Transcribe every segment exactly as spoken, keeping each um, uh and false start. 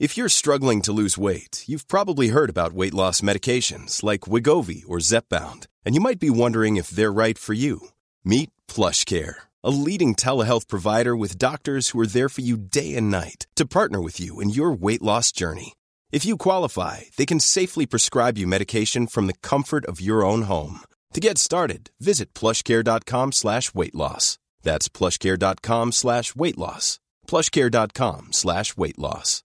If you're struggling to lose weight, you've probably heard about weight loss medications like Wegovy or Zepbound, and you might be wondering if they're right for you. Meet PlushCare, a leading telehealth provider with doctors who are there for you day and night to partner with you in your weight loss journey. If you qualify, they can safely prescribe you medication from the comfort of your own home. To get started, visit plushcare.com slash weight loss. That's plushcare.com slash weight loss. plushcare.com slash weight loss.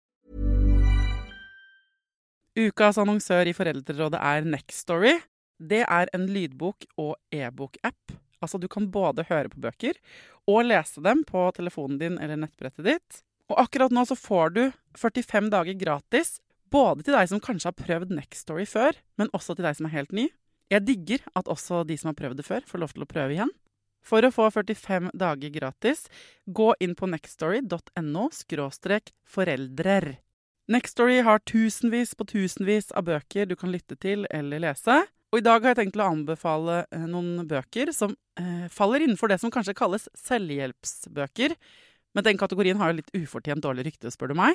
Ukas annonsør i Foreldrerådet er Nextory. Det er en lydbok- og e-bok-app. Altså, du kan både høre på bøker og lese dem på telefonen din eller nettbrettet ditt. Og akkurat nå så får du førtifem dager gratis, både til deg som kanskje har prøvd Nextory før, men også til deg som er helt ny. Jeg digger at også de som har prøvd det før får lov til å prøve igjen. For å få førtifem dager gratis, gå inn på nextory.no skråstrek foreldrer. Nextory har tusenvis på tusenvis av bøker du kan lytte til eller lese. Og i dag har jeg tenkt å anbefale noen bøker som eh, faller innenfor det som kanskje kalles selvhjelpsbøker. Men den kategorien har jo litt ufortjent dårlig rykte, spør du meg.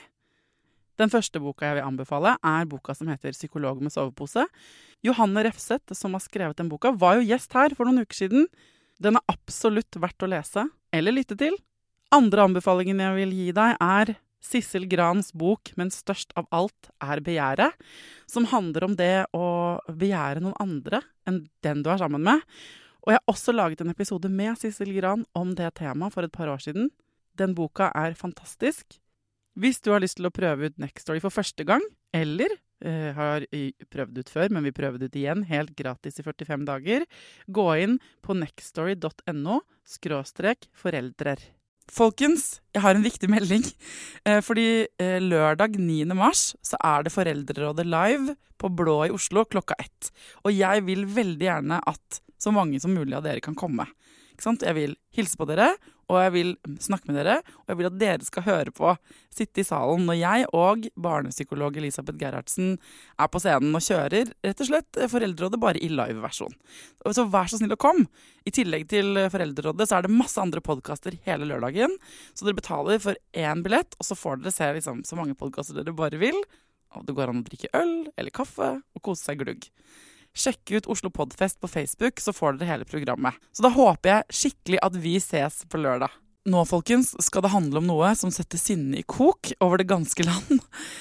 Den første boka jeg vil anbefale er boka som heter Psykolog med sovepose. Johanne Refseth, som har skrevet den boka, var jo gjest her for noen uker siden. Den er absolutt verdt å lese eller lytte til. Andre anbefalingen jeg vil gi deg er Sissel Grans bok «Men størst av alt er begjæret», som handler om det å begjære noen andre enn den du er sammen med. Og jeg har også laget en episode med Sissel Gran om det temaet for et par år siden. Den boka er fantastisk. Hvis du har lyst til å prøve ut Nextory for første gang, eller eh, har prøvd ut før, men vi prøver ut igjen helt gratis i førtifem dager, gå inn på nextory.no skråstrek foreldrer. Folkens, jeg har en viktig melding, eh, fordi eh, lørdag niende mars så er det Foreldrerådet live på Blå i Oslo klokka ett. Og jeg vil veldig gjerne at så mange som mulig av dere kan komme. Ikke sant? Jeg vil hilse på dere, og jeg vil snakke med dere, og jeg vil at dere skal høre på, sitte i salen når jeg og barnepsykolog Elisabeth Gerhardsen er på scenen og kjører rett og slett Foreldrerådet bare i live-versjon. Så vær så snill å komme. I tillegg til Foreldrerådet så er det masse andre podcaster hele lørdagen, så dere betaler for én billett, og så får dere se liksom, så mange podcaster dere bare vil, og det går an å drikke øl eller kaffe og kose seg glugg. Sjekk ut Oslo Podfest på Facebook, så får dere hele programmet. Så da håper jeg skikkelig at vi ses på lørdag. Nå, folkens, skal det handle om noe som setter sinne i kok over det ganske land.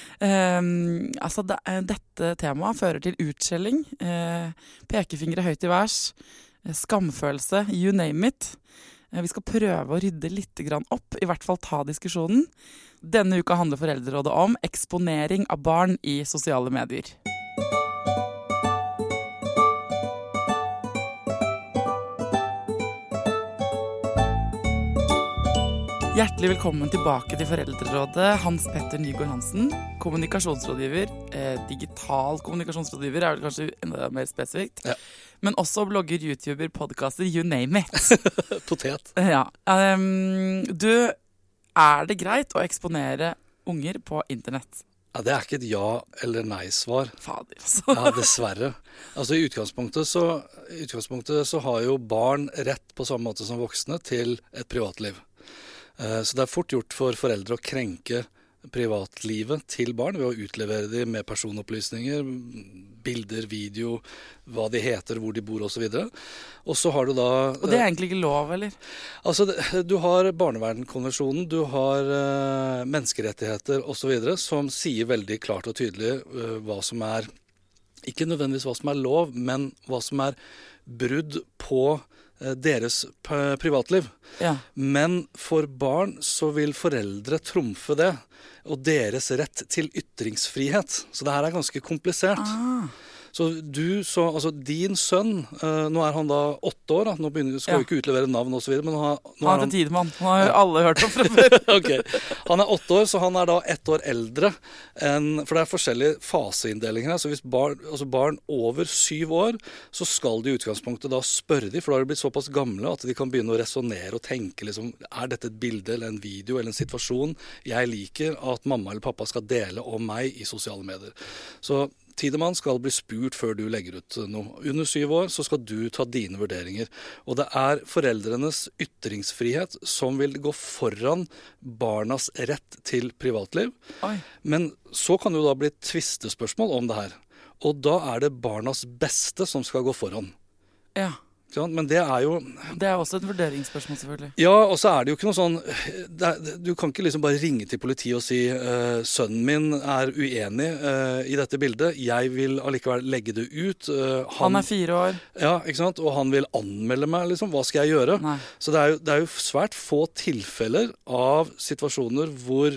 Um, altså, det, dette temaet fører til utskjelling, uh, pekefingre høyt i værs, skamfølelse, you name it. Uh, vi skal prøve å rydde litt grann opp, i hvert fall ta diskusjonen. Denne uka handler Foreldrerådet om eksponering av barn i sosiale medier. Hjertelig velkommen tilbake til Foreldrerådet, Hans Petter Nygaard Hansen, kommunikasjonsrådgiver, eh, digital kommunikasjonsrådgiver er vel kanskje enda mer spesifikt, ja. Men også blogger, YouTuber, podcaster, you name it. Potet. Ja. Um, du, er det greit å eksponere unger på internett? Ja, det er ikke et ja eller nei-svar. Fader, altså. Ja, dessverre. Altså i utgangspunktet så, i utgangspunktet så har jo barn rett på samme måte som voksne til et privatliv. Så det er fort gjort for foreldre å krenke privatlivet til barn ved å utlevere dem med personopplysninger, bilder, video, hva de heter, hvor de bor og så videre. Og så har du da... Og det er egentlig ikke lov, eller? Altså, du har barnevernkonvensjonen, du har uh, menneskerettigheter og så videre, som sier veldig klart og tydelig uh, hva som er, ikke nødvendigvis hva som er lov, men hva som er brudd på deres privatliv. Ja. Men for barn så vil foreldre trumfe det, og deres rett til ytringsfrihet. Så det her er ganske komplisert. Ah. Så du, så, altså din sønn, uh, nå er han da åtte år, da. Nå begynner, skal jo ja. ikke utlevere navn og så videre, men han, nå han er er tidemann. Han har jo alle hørt om fra før. Okay. Han er åtte år, så han er da ett år eldre enn, for det er forskjellige faseinndelinger her, så hvis barn, altså barn over syv år, så skal de i utgangspunktet da spørre de, for da har de blitt såpass gamle at de kan begynne å resonere og tenke, liksom, er dette et bilde eller en video eller en situasjon jeg liker at mamma eller pappa skal dele om meg i sosiale medier. Så Tidemann skal bli spurt før du legger ut noe. Under syv år så skal du ta dine vurderinger. Og det er foreldrenes ytringsfrihet som vil gå foran barnas rett til privatliv. Oi. Men så kan det jo da bli et tvistespørsmål om det her. Og da er det barnas beste som skal gå foran. Ja. Men det er jo... Det er også et vurderingsspørsmål, selvfølgelig. Ja, og så er det jo ikke noe sånn... Det er, du kan ikke liksom bare ringe til politiet og si uh, sønnen min er uenig uh, i dette bildet. Jeg vil allikevel legge det ut. Uh, han, han er fire år. Ja, ikke sant? Og han vil anmelde meg, liksom. Hva skal jeg gjøre? Nei. Så det er, jo, det er jo svært få tilfeller av situasjoner hvor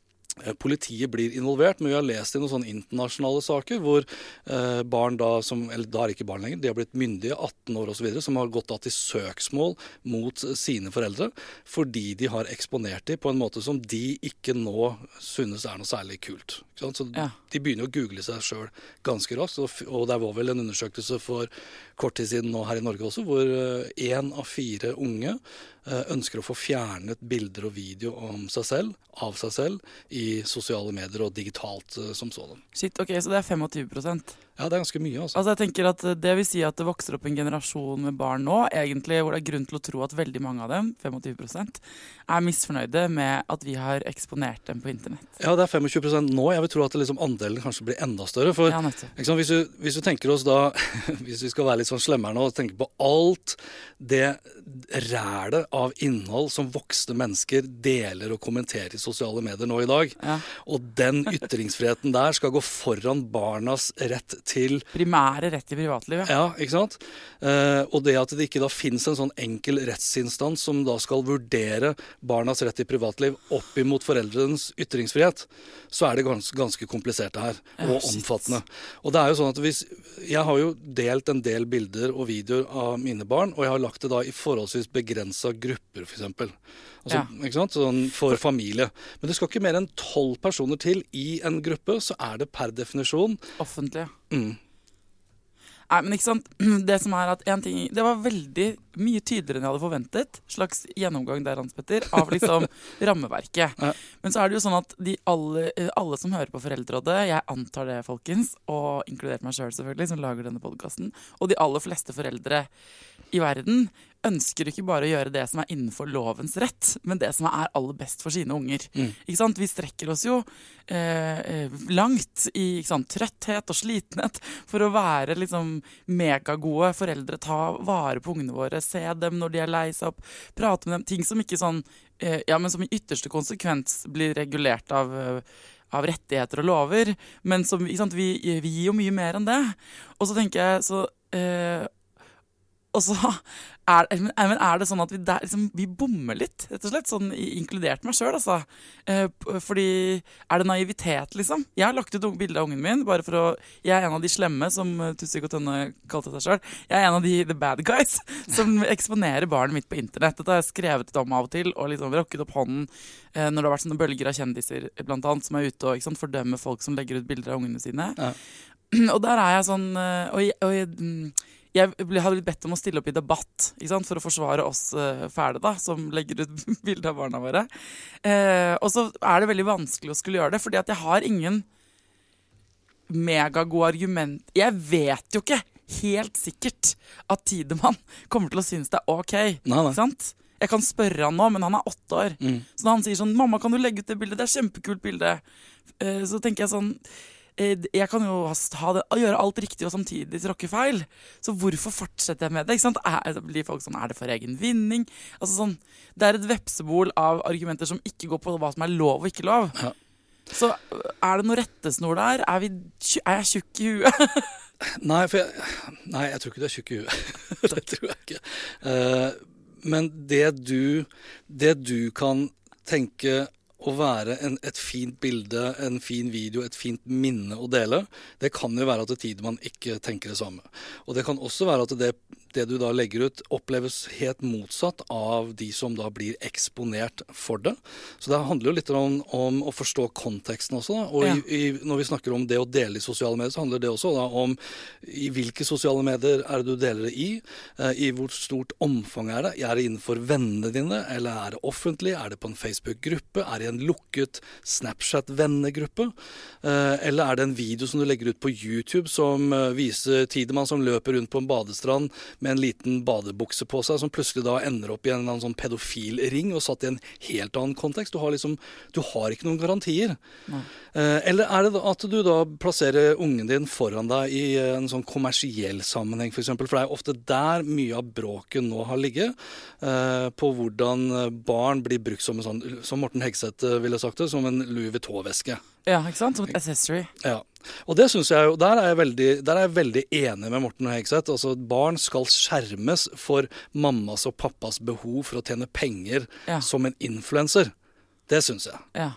politiet blir involvert, men vi har lest i noen sånne internasjonale saker hvor eh, barn da, som, eller da er ikke barn lenger, de har blitt myndige, atten år og så videre, som har gått da til søksmål mot sine foreldre, fordi de har eksponert dem på en måte som de ikke nå synes er noe særlig kult. Ikke sant? Så Ja. de begynner å google seg selv ganske raskt, og, og det var vel en undersøkelse for kort tid siden nå her i Norge også, hvor én av fire unge ønsker å få fjernet bilder og video om seg selv, av seg selv, i sosiale medier og digitalt som sådan. Shit, ok, så det er tjuefem prosent. Ja, det er ganske mye, altså. Altså jeg tenker at det vil si at det vokser opp en generasjon med barn nå, egentlig hvor det er grunn til å tro at veldig mange av dem, tjuefem prosent, er misfornøyde med at vi har eksponert dem på internett. Ja, det er tjuefem prosent nå. Jeg vil tro at det liksom andelen kanskje blir enda større. For Ja, nettopp. ikke sant, hvis, du, hvis du tenker oss da, hvis vi skal være litt sånn slemme her nå, og tenker på alt det rælet av innhold som voksne mennesker deler og kommenterer i sosiale medier nå i dag, Ja. og den ytringsfriheten der skal gå foran barnas rett til Primære rett i privatlivet. Ja, ikke sant? Eh, og det at det ikke da finnes en sånn enkel rettsinstans som da skal vurdere barnas rett til privatliv opp imot foreldrenes ytringsfrihet, så er det gans, ganske komplisert det her, Ja, og shit. omfattende. Og det er jo sånn at hvis, jeg har jo delt en del bilder og videoer av mine barn, og jeg har lagt det da i forholdsvis begrenset grupper, for eksempel. Altså, Ja. ikke sant? Sånn for familie. Men det skal ikke mer enn tolv personer til i en gruppe, så er det per definisjon. Offentlig. Mm. Nei, men ikke sant, det som er at en ting, det var veldig mye tydeligere enn jeg hadde forventet, slags gjennomgang der, Hans Petter, av liksom rammeverket. Ja. Men så er det jo sånn at de alle, alle som hører på Foreldrerådet, jeg antar det, folkens, og inkludert meg selv selvfølgelig, som lager denne podcasten, og de aller fleste foreldre i verden ønsker ikke bare å gjøre det som er innenfor lovens rett, men det som er aller best for sine unger. Mm. Ikke sant? Vi strekker oss jo eh, langt i ikke sant, trøtthet og slitenhet for å være liksom megagode foreldre, ta vare på ungene våre, se dem når de er lei seg opp, prate med dem, ting som ikke sånn, eh, ja, men som i ytterste konsekvens blir regulert av eh, av rettigheter og lover, men som, ikke sant, vi, vi gir jo mye mer enn det. Og så tenker jeg, så eh, og så er, men er det sånn at vi, der, liksom, vi bommer litt, rett og slett, sånn inkludert meg selv, altså. Eh, fordi, er det naivitet, liksom? Jeg har lagt ut bilder av ungen min, bare for å, jeg er en av de slemme, som Tusvik og Tønne kalte seg selv. Jeg er en av de the bad guys, som eksponerer barnet mitt på internett. Dette har jeg skrevet ut om av og til, og liksom rokket opp hånden, eh, når det har vært sånne bølger av kjendiser, blant annet, som er ute og ikke sant, fordømmer folk som legger ut bilder av ungene sine. Ja. Og der er jeg sånn, og jeg, og jeg Jeg hadde blitt bedt om å stille opp i debatt, ikke sant, for å forsvare oss uh, fæle da, som legger ut bilder av barna våre. Eh, og så er det veldig vanskelig å skulle gjøre det, fordi at jeg har ingen megagode argument. Jeg vet jo ikke helt sikkert at Tidemann kommer til å synes det er ok, Nei, nei. ikke sant? Jeg kan spørre han nå, men han er åtte år. Mm. Så når han sier sånn, mamma, kan du legge ut det bildet? Det er et kjempekult bilde. Eh, så tenker jeg sånn, jeg kan jo ha det, gjøre alt riktig og samtidig tråkke feil. Så hvorfor fortsetter jeg med det? Ikke sant? Er, blir folk sånn, er det for egen vinning? Altså sånn, det er et vepsebol av argumenter som ikke går på hva som er lov og ikke lov. Ja. Så er det noe rettesnor der? Er, vi, er jeg tjukk i huet? Nei, for jeg, nei, jeg tror ikke du er tjukk i huet. Det tror jeg ikke. Uh, men det du, det du kan tenke å være en, et fint bilde, en fin video, et fint minne å dele, det kan jo være at Tidemann ikke tenker det samme. Og det kan også være at det, det du da legger ut oppleves helt motsatt av de som da blir eksponert for det. Så det handler jo litt om, om å forstå konteksten også. Da. Og Ja. i, i, når vi snakker om det å dele i sosiale medier, så handler det også da om i hvilke sosiale medier er det du deler det i, eh, i hvor stort omfang er det, er det innenfor vennene dine, eller er det offentlig, er det på en Facebook-gruppe, er det en lukket Snapchat-vennegruppe, eh, eller er det en video som du legger ut på YouTube som eh, viser Tidemann som løper rundt på en badestrand med en liten badebukse på seg, som plutselig da ender opp i en eller annen sånn pedofilring og satt i en helt annen kontekst. Du har liksom, du har ikke noen garantier. Eh, eller er det da at du da plasserer ungen din foran deg i en sånn kommersiell sammenheng, for eksempel, for det er ofte der mye av bråket nå har ligget, eh, på hvordan barn blir brukt som en sånn, som Morten Hegseth ville sagt det, som en Louis Vuitton-veske. Ja, ikke sant? Som et accessory. Ja. Og det synes jeg jo, der er jeg veldig, der er jeg veldig enig med Morten Hegseth. Altså, barn skal skjermes for mammas og pappas behov for å tjene penger Ja. som en influencer. Det synes jeg. Ja.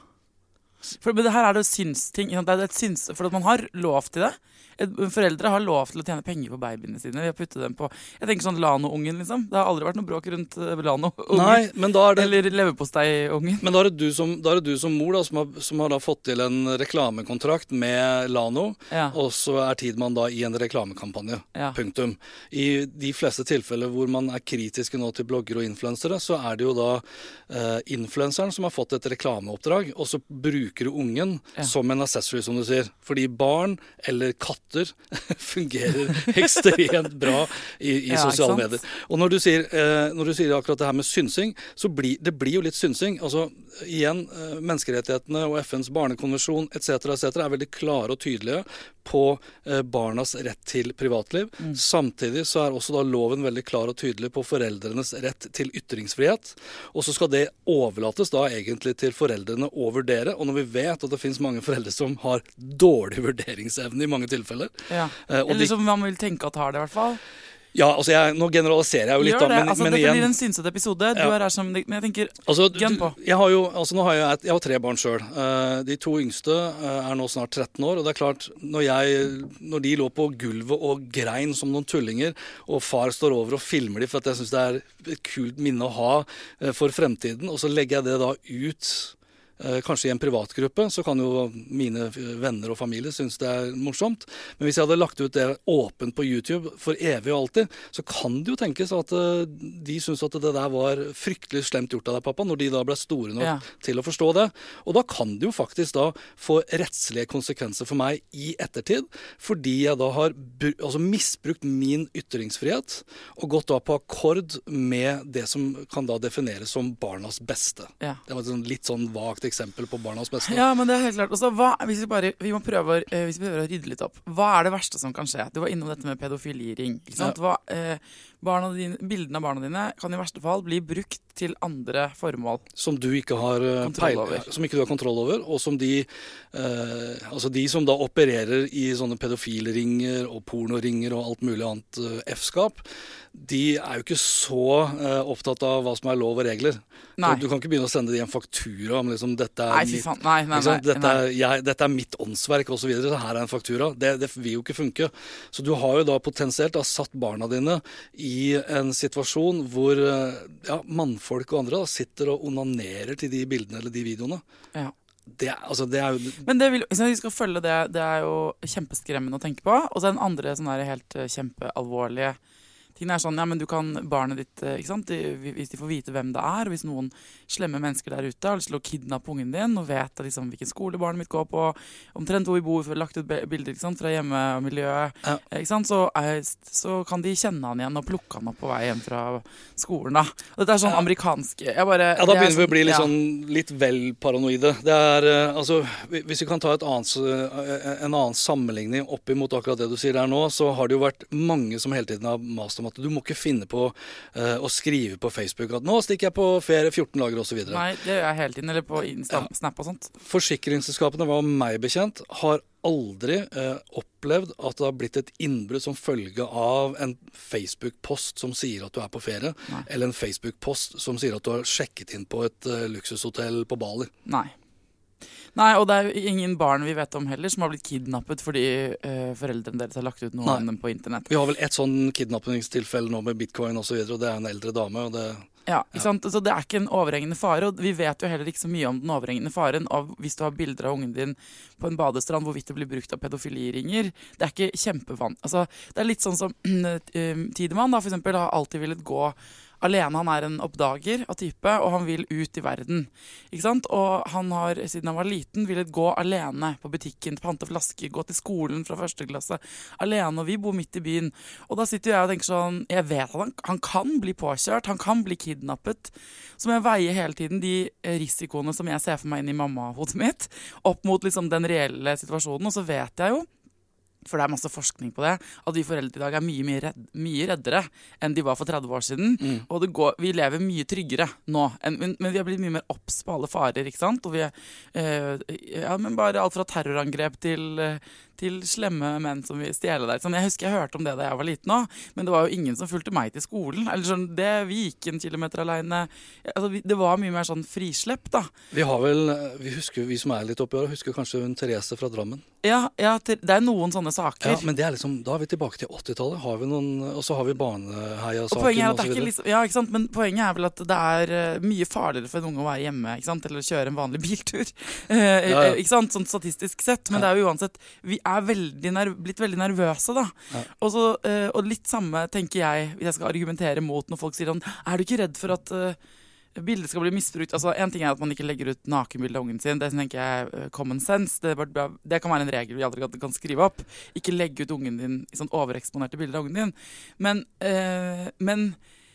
For men det her er det jo synsting. ikke sant? Det er et syns, for at man har lov til det. Et- Foreldre har lov til å tjene penger på babyene sine. Vi har puttet dem på Jeg tenker sånn Lano-ungen, liksom. Det har aldri vært noe bråk rundt uh, Lano-ungen. Nei, men da er det... Eller leverpostei-ungen. Men da er det du som, da er det du som mor da, som, har, som har da fått til en reklamekontrakt med Lano, Ja. og så er Tidemann da i en reklamekampanje. Ja. Punktum. I de fleste tilfeller hvor man er kritiske nå til bloggere og influensere, så er det jo da eh, influenseren som har fått et reklameoppdrag, og så bruker du ungen Ja. som en accessory, som du sier. Fordi barn eller katter fungerer ekstremt bra i, i Ja, ikke sosiale sant? medier. Og når du sier, eh, når du sier akkurat det her med synsing, så blir det blir jo litt synsing. Altså, igjen, eh, menneskerettighetene og F N's barnekonvensjon et cetera et cetera er veldig klare og tydelige på eh, barnas rett til privatliv. Mm. Samtidig så er også da loven veldig klar og tydelig på foreldrenes rett til ytringsfrihet. Og så skal det overlates da egentlig til foreldrene å vurdere. Og når vi vet at det finnes mange foreldre som har dårlig vurderingsevne i mange tilfeller, Ja. eh, og Eller de, som man vil tenke at har det, i hvert fall. ja, altså jeg, nå generaliserer jeg jo litt, Gjør det. da, men, altså, men det igjen blir en synsete episode. Du Ja. er her som Men jeg tenker Altså, Gønn på. du- jeg har jo, altså nå har jeg, et- jeg har tre barn selv. Eh, de to yngste eh, er nå snart tretten år, og det er klart, når, jeg, når de lå på gulvet og grein som noen tullinger, og far står over og filmer de for at jeg synes det er et kult minne å ha eh, for fremtiden, og så legger jeg det da ut eh, kanskje i en privatgruppe, så kan jo mine venner og familie synes det er morsomt. Men hvis jeg hadde lagt ut det åpent på YouTube for evig og alltid, så kan det jo tenkes at eh, de synes at det der var fryktelig slemt gjort av deg, pappa, når de da ble store nok Ja. til å forstå det. Og da kan det jo faktisk da få rettslige konsekvenser for meg i ettertid, fordi jeg da har br- altså misbrukt min ytringsfrihet og gått da på akkord med det som kan da defineres som barnas beste. Ja. Det var et sånn litt sånn vagt eksempel på barnas beste. Ja, men det er helt klart. Og så hva, hvis vi bare vi må prøve, å- eh, hvis vi prøver å rydde litt opp. Hva er det verste som kan skje? Du var innom dette med pedofiliring. Ikke sant? Hva, eh, barna dine, bildene av barna dine kan i verste fall bli brukt til andre formål. Som du ikke har eh, Kontroll peil, over. ja, som ikke du har kontroll over, og som de eh, altså de som da opererer i sånne pedofilringer og pornoringer og alt mulig annet eh, F-skap, de er jo ikke så eh, opptatt av hva som er lov og regler. Nei. Du, du kan ikke begynne å sende de en faktura om liksom dette er Nei, fy mitt, faen. Nei, nei, ikke sant? nei, Dette, nei. er, jeg, dette er mitt åndsverk og så videre, så her er en faktura. Det, det vil jo ikke funke. Så du har jo da potensielt da satt barna dine i en situasjon hvor eh, ja, mannfolk og andre da sitter og onanerer til de bildene eller de videoene. Ja. Det, er- altså, det er jo Men det vil, hvis vi skal følge det, det er jo kjempeskremmende å tenke på. Og så er den andre sånn der helt eh, kjempealvorlige ting er sånn, ja, men du kan barnet ditt, eh, ikke sant, de, hvis de får vite hvem det er, og hvis noen slemme mennesker der ute har lyst til å kidnappe ungen din, og vet liksom hvilken skole barnet mitt går på, omtrent hvor vi bor, for lagt ut be- bilder, ikke sant, fra hjemmemiljøet, Ja. ikke sant, så, er, så kan de kjenne han igjen og plukke han opp på vei hjem fra skolen da. Og dette er sånn Ja. amerikansk, jeg bare... Ja, da det er begynner vi å bli litt ja. sånn litt vel paranoide. Det er, eh, altså, hvis vi kan ta et annet, eh, en annen sammenligning opp imot akkurat det du sier der nå, så har det jo vært mange som hele tiden har mast om at du må ikke finne på eh, å skrive på Facebook at nå stikker jeg på ferie fjorten dager og så videre. Nei, det gjør jeg hele tiden, eller på Insta, Snap og sånt. Forsikringsselskapene, var meg bekjent, har aldri eh, opplevd at det har blitt et innbrudd som følge av en Facebook-post som sier at du er på ferie, Nei. eller en Facebook-post som sier at du har sjekket inn på et eh, luksushotell på Bali. Nei. Nei, og det er jo ingen barn vi vet om heller som har blitt kidnappet fordi uh, foreldrene deres har lagt ut noe om dem på internett. Vi har vel et sånn kidnappingstilfelle nå med bitcoin og så videre, og det er en eldre dame, og det... Ja, ikke sant? Så det er ikke en overhengende fare, og vi vet jo heller ikke så mye om den overhengende faren av hvis du har bilder av ungen din på en badestrand hvorvidt det blir brukt av pedofiliringer. Det er ikke kjempevann. Altså, det er litt sånn som Tidemann da, for eksempel, har alltid villet gå alene. Han er en oppdager av type, og han vil ut i verden. Ikke sant? Og han har, siden han var liten, villet gå alene på butikken, pante flasker, gå til skolen fra første klasse, alene, og vi bor midt i byen. Og da sitter jeg og tenker sånn, jeg vet at han, han kan bli påkjørt, han kan bli kidnappet, så må jeg veie hele tiden de risikoene som jeg ser for meg inn i mamma-hodet mitt, opp mot liksom den reelle situasjonen, og så vet jeg jo, for det er masse forskning på det, at vi foreldre i dag er mye, mye, redd, mye reddere enn de var for tretti år siden. Mm. Og det går, vi lever mye tryggere nå, enn, men, men vi har blitt mye mer obs på alle farer, ikke sant? Og vi er, eh, ja, men bare alt fra terrorangrep til, til slemme menn som vil stjele der. Sånn, jeg husker jeg hørte om det da jeg var liten også, men det var jo ingen som fulgte meg til skolen. Eller sånn, det, vi gikk en kilometer alene. Altså, vi, det var mye mer sånn frislepp, da. Vi har vel, vi husker, vi som er litt oppi år, husker kanskje hun Therese fra Drammen. Ja, ja, det er noen sånne saker. Ja, men det er liksom, da er vi tilbake til åttitallet, har vi noen, og så har vi Baneheia-saken og poenget er at det er ikke liksom, ja, ikke sant, men poenget er vel at det er uh, mye farligere for en unge å være hjemme, ikke sant, eller å kjøre en vanlig biltur, uh, ja, ja. Ikke sant, sånn statistisk sett, men ja. Det er jo uansett, vi er veldig nerv, blitt veldig nervøse da, ja. og, så, uh, og litt samme tenker jeg, hvis jeg skal argumentere mot når folk sier, er du ikke redd for at uh, bildet skal bli misbrukt? Altså, en ting er at man ikke legger ut nakenbilde av ungen sin. Det tenker jeg er common sense. Det, det kan være en regel vi aldri kan skrive opp. Ikke legge ut ungen din i sånn overeksponerte bilder av ungen din. Men, øh, men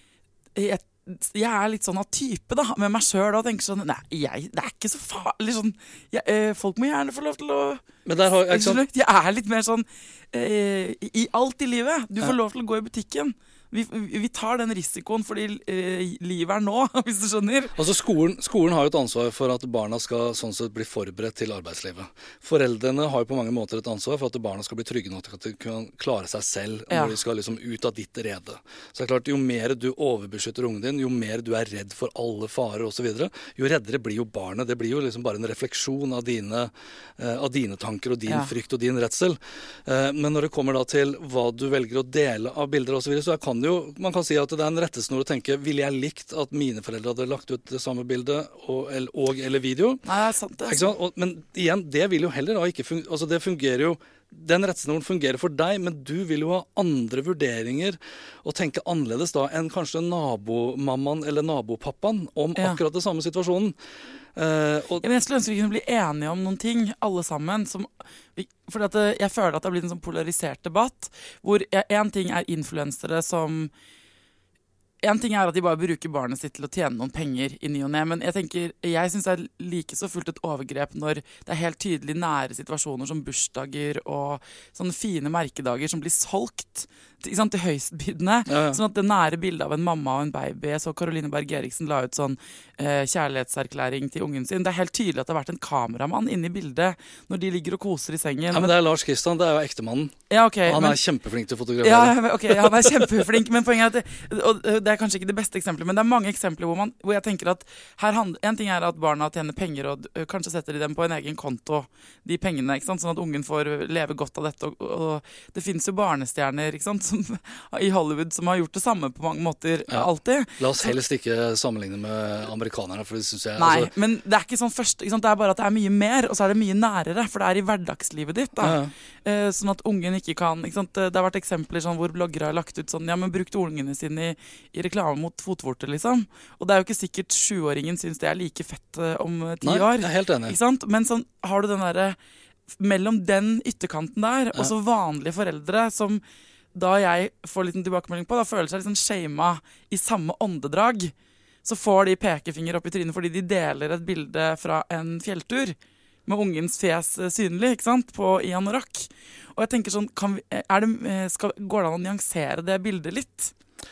jeg, jeg er litt sånn av type da, med meg selv og tenker sånn, nei, jeg, det er ikke så farlig. Sånn, jeg, øh, folk må gjerne få lov til å... Men der har, jeg, sånn... jeg er litt mer sånn, øh, i alt i livet. Du får ja. Lov til å gå i butikken. Vi, vi tar den risikoen fordi eh, livet er nå, hvis du skjønner. Altså skolen, skolen har jo et ansvar for at barna skal sånn sett bli forberedt til arbeidslivet. Foreldrene har jo på mange måter et ansvar for at barna skal bli trygge nok til at de kan klare seg selv ja. Når de skal liksom ut av ditt rede. Så det er klart, jo mer du overbeskytter ungen din, jo mer du er redd for alle farer og så videre, jo reddere blir jo barnet. Det blir jo liksom bare en refleksjon av dine, eh, av dine tanker og din ja. Frykt og din redsel. Eh, men når det kommer da til hva du velger å dele av bilder og så videre, så kan jo, man kan si at det er en rettesnor å tenke, ville jeg likt at mine foreldre hadde lagt ut det samme bildet og, og eller video? Nei, det er sant det. Er og, men igjen, det vil jo heller da ikke fungere, altså det fungerer jo, den rettesnoren fungerer for deg, men du vil jo ha andre vurderinger og tenke annerledes da enn kanskje nabomammaen eller nabopappaen om ja. Akkurat det samme situasjonen. Uh, og jeg skulle ønske vi kunne bli enige om noen ting, alle sammen, som, fordi at jeg føler at det har blitt en sånn polarisert debatt, hvor en ting er influensere som en ting er at de bare bruker barnet sitt til å tjene noen penger i ny og ne, men jeg tenker, jeg synes det er like så fullt et overgrep når det er helt tydelig nære situasjoner som bursdager og sånne fine merkedager som blir solgt til høystbydende, ja, ja. Sånn at det nære bildet av en mamma og en baby, så Caroline Berg Eriksen la ut sånn eh, kjærlighetserklæring til ungen sin. Det er helt tydelig at det har vært en kameramann inne i bildet når de ligger og koser i sengen. Ja, men det er Lars Kristian, det er jo ektemannen. Ja, okay, han men, er kjempeflink til å fotografere. Ja, ok, han er kjempeflink, men poenget er at det, og det er kanskje ikke det beste eksempelet, men det er mange eksempler hvor, man, hvor jeg tenker at her hand, en ting er at barna tjener penger, og uh, kanskje setter de dem på en egen konto, de pengene, ikke sant? Sånn at ungen får leve godt av dette, og, og det finnes jo barnestjerner, ikke sant? Som, i Hollywood som har gjort det samme på mange måter ja. Alltid. La oss helst ikke sammenligne med amerikanerne, for det synes jeg... Nei, altså... men det er ikke sånn først, ikke sant? Det er bare at det er mye mer, og så er det mye nærere, for det er i hverdagslivet ditt, da. Ja. Eh, sånn at ungen ikke kan, ikke sant? Det har vært eksempler sånn, hvor bloggere har lagt ut sånn, ja, men brukt ungene sine i, i reklame mot fotvorter, liksom. Og det er jo ikke sikkert sjuåringen synes det er like fett uh, om ti Nei, år. Nei, jeg er helt enig. Ikke sant? Men sånn, har du den der, mellom den ytterkanten der, ja. Og så vanlige foreldre som da jeg får litt tilbakemelding på, da føler seg litt sånn shama i samme åndedrag, så får de pekefinger opp i trynet fordi de deler et bilde fra en fjelltur med ungens fjes synlig, ikke sant, på i anorakk. Og jeg tenker sånn, kan vi, er det, skal, går det an å nyansere det bildet litt?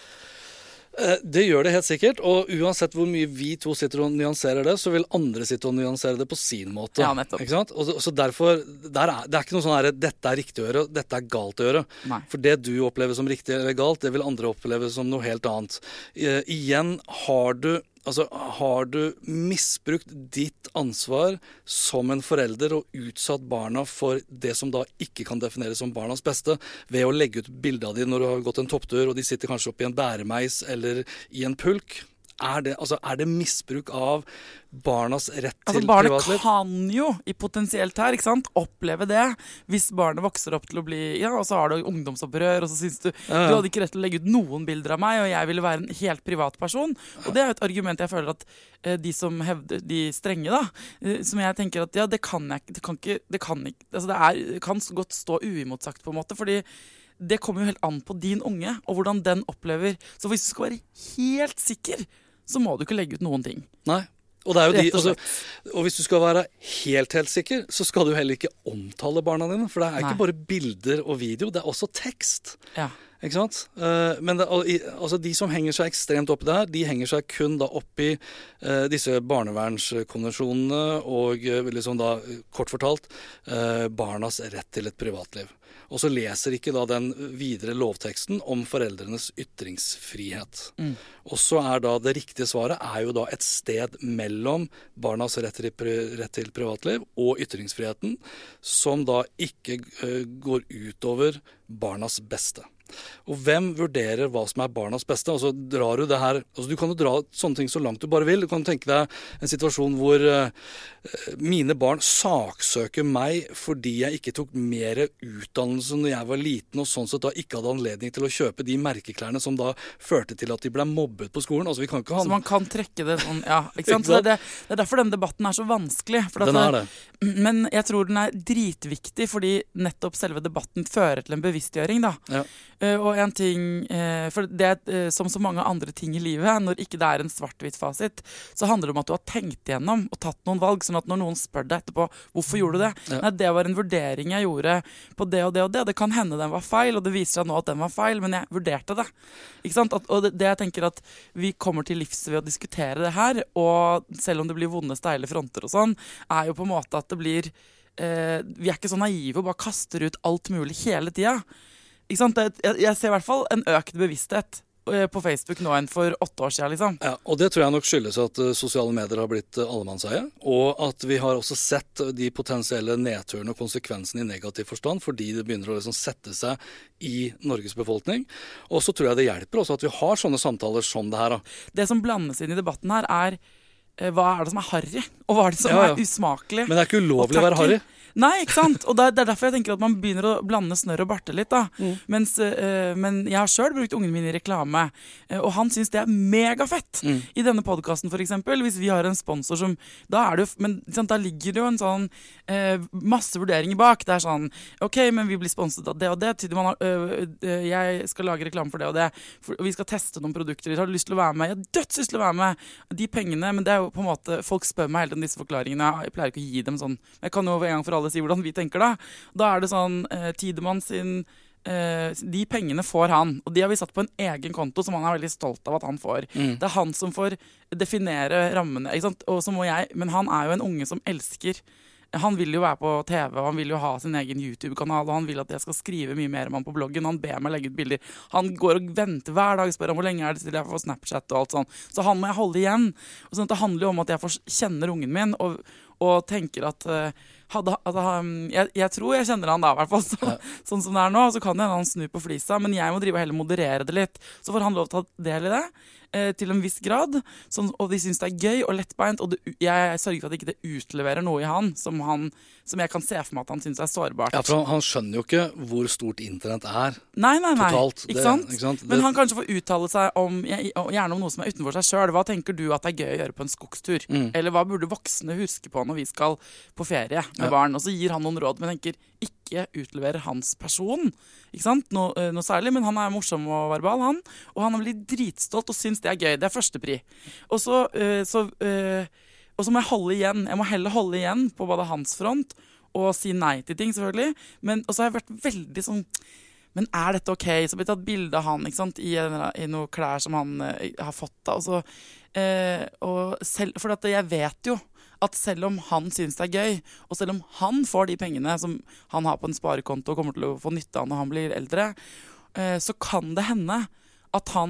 Det gjør det helt sikkert, og uansett hvor mye vi to sitter og nyanserer det, så vil andre sitte og nyansere det på sin måte. Ja, nettopp. Ikke sant? Og så, så derfor, der er, det er ikke noe sånn her, dette er riktig å gjøre, dette er galt å gjøre. Nei. For det du opplever som riktig eller galt, det vil andre oppleve som noe helt annet. Uh, igjen har du Altså, har du misbrukt ditt ansvar som en forelder og utsatt barna for det som da ikke kan defineres som barnas beste, ved å legge ut bilder av dem når du har gått en topptur, og de sitter kanskje oppe i en bæremeis eller i en pulk? Er det, altså, er det misbruk av barnas rett til altså, barnet privatliv? Barnet kan jo i potensielt her, ikke sant, oppleve det hvis barnet vokser opp til å bli, ja, og så har du ungdomsopprør, og så synes du, ja, ja. du hadde ikke rett til å legge ut noen bilder av meg, og jeg ville være en helt privat person. Og det er jo et argument jeg føler at eh, de som hevder, de strenge da, eh, som jeg tenker at ja, det kan jeg ikke, det kan ikke, det kan ikke, altså det er, det kan godt stå uimotsagt på en måte, fordi det kommer jo helt an på din unge, og hvordan den opplever. Så hvis du skal være helt sikker, så må du ikke legge ut noen ting. Nei, og, det er jo de, altså, og hvis du skal være helt, helt sikker, så skal du heller ikke omtale barna dine, for det er Nei. Ikke bare bilder og video, det er også tekst. Ja. Ikke sant? Uh, men det, altså, de som henger seg ekstremt opp i det her, de henger seg kun da opp i uh, disse barnevernskonvensjonene og uh, liksom da, kort fortalt, uh, barnas rett til et privatliv. Og så leser ikke da den videre lovteksten om foreldrenes ytringsfrihet. Mm. Og så er da det riktige svaret er jo da et sted mellom barnas rett til, rett til privatliv og ytringsfriheten, som da ikke uh, går utover barnas beste. Og hvem vurderer hva som er barnas beste? Altså drar du det her, altså du kan jo dra sånne ting så langt du bare vil. Du kan tenke deg en situasjon hvor uh, mine barn saksøker meg fordi jeg ikke tok mer utdannelse når jeg var liten, og sånn sett da ikke hadde anledning til å kjøpe de merkeklærne som da førte til at de ble mobbet på skolen. Altså vi kan ikke ha... Så man kan trekke det sånn, ja, ikke sant? Så det, er, det er derfor denne debatten er så vanskelig. For den er det. Men jeg tror den er dritviktig, fordi nettopp selve debatten fører til en bevisstgjøring da. Ja. Uh, og en ting, uh, for det er uh, som så mange andre ting i livet, når ikke det er en svart-hvitt fasit, så handler det om at du har tenkt igjennom og tatt noen valg, sånn at når noen spør deg etterpå, hvorfor gjorde du det? Ja. Nei, det var en vurdering jeg gjorde på det og det og det, det kan hende den var feil, og det viser seg nå at den var feil, men jeg vurderte det. Ikke sant? At, og det, det jeg tenker at vi kommer til livs ved å diskutere det her, og selv om det blir vonde steile fronter og sånn, er jo på en måte at det blir, uh, vi er ikke så naive og bare kaster ut alt mulig hele tiden. Ikke sant? Jeg, jeg ser i hvert fall en økt bevissthet på Facebook nå enn for åtte år siden, liksom. Ja, og det tror jeg nok skyldes at uh, sosiale medier har blitt uh, allemannseie, og at vi har også sett uh, de potensielle nedturene og konsekvensene i negativ forstand, fordi det begynner å liksom sette seg i Norges befolkning. Og så tror jeg det hjelper også at vi har sånne samtaler som det her. Da. Det som blandes inn i debatten her er uh, hva er det som er harry, og hva er det som ja, ja. er usmakelig. Men det er ikke ulovlig å være harry. Nei, ikke sant? Og det er derfor jeg tenker at man begynner å blande snørr og barte litt da. Mm. Mens, uh, men jeg har selv brukt ungen min i reklame, uh, og han synes det er megafett. Mm. I denne podcasten for eksempel, hvis vi har en sponsor som, da er det jo, men sant, da ligger det jo en sånn uh, masse vurderinger bak. Det er sånn, ok, men vi blir sponset av det og det, til man har, uh, uh, jeg skal lage reklame for det og det, for, og vi skal teste noen produkter, har du lyst til å være med? Jeg har dødslyst til å være med. De pengene, men det er jo på en måte, folk spør meg helt om disse forklaringene, jeg pleier ikke å gi dem sånn, jeg kan jo en gang for alle si hvordan vi tenker da. Da er det sånn eh, Tidemann sin eh, de pengene får han, og de har vi satt på en egen konto som han er veldig stolt av at han får. Mm. Det er han som får definere rammene, ikke sant? Og så må jeg, men han er jo en unge som elsker. Han vil jo være på T V, og han vil jo ha sin egen YouTube-kanal, og han vil at jeg skal skrive mye mer om han på bloggen. Han ber meg legge ut bilder. Han går og venter hver dag, spør om hvor lenge er det til jeg får Snapchat og alt sånn. Så han må jeg holde igjen. Og sånn at det handler jo om at jeg får kjenner ungen min, og, og tenker at uh, hadde, altså, jeg, jeg tror jeg kjenner han da, i hvert fall så, ja. Sånn som det er nå, så kan jeg han snu på flisa, men jeg må drive og heller moderere det litt. Så får han lov til å ta del i det, eh, til en viss grad, sånn, og de synes det er gøy og lettbeint, og det, jeg sørger for at ikke det utleverer noe i han som, han, som jeg kan se for meg at han synes er sårbart. Ja, for han, han skjønner jo ikke hvor stort internett er. Nei, nei, nei, totalt. Ikke, det, sant? ikke sant? Men det... han kanskje får uttale seg om, gjerne om noe som er utenfor seg selv. Hva tenker du at det er gøy å gjøre på en skogstur? Mm. Eller hva burde voksne huske på når vi skal på ferie med ja. barn? Og så gir han noen råd, men tenker ikke utleverer hans person, ikke sant? No, noe særlig, men han er morsom og verbal, han. Og han blir dritstolt og synes det er gøy. Det er førstepri. Og så, uh, så, uh, og så må jeg holde igjen. Jeg må heller holde igjen på både hans front og si nei til ting, selvfølgelig. Men, og så har jeg vært veldig sånn, men er dette ok? Så blir det tatt bilde av han, ikke sant? I, i noen klær som han uh, har fått da. Og så, uh, og selv, for at jeg vet jo at selv om han synes det er gøy, og selv om han får de pengene som han har på en sparekonto og kommer til å få nytte av når han blir eldre, så kan det hende at han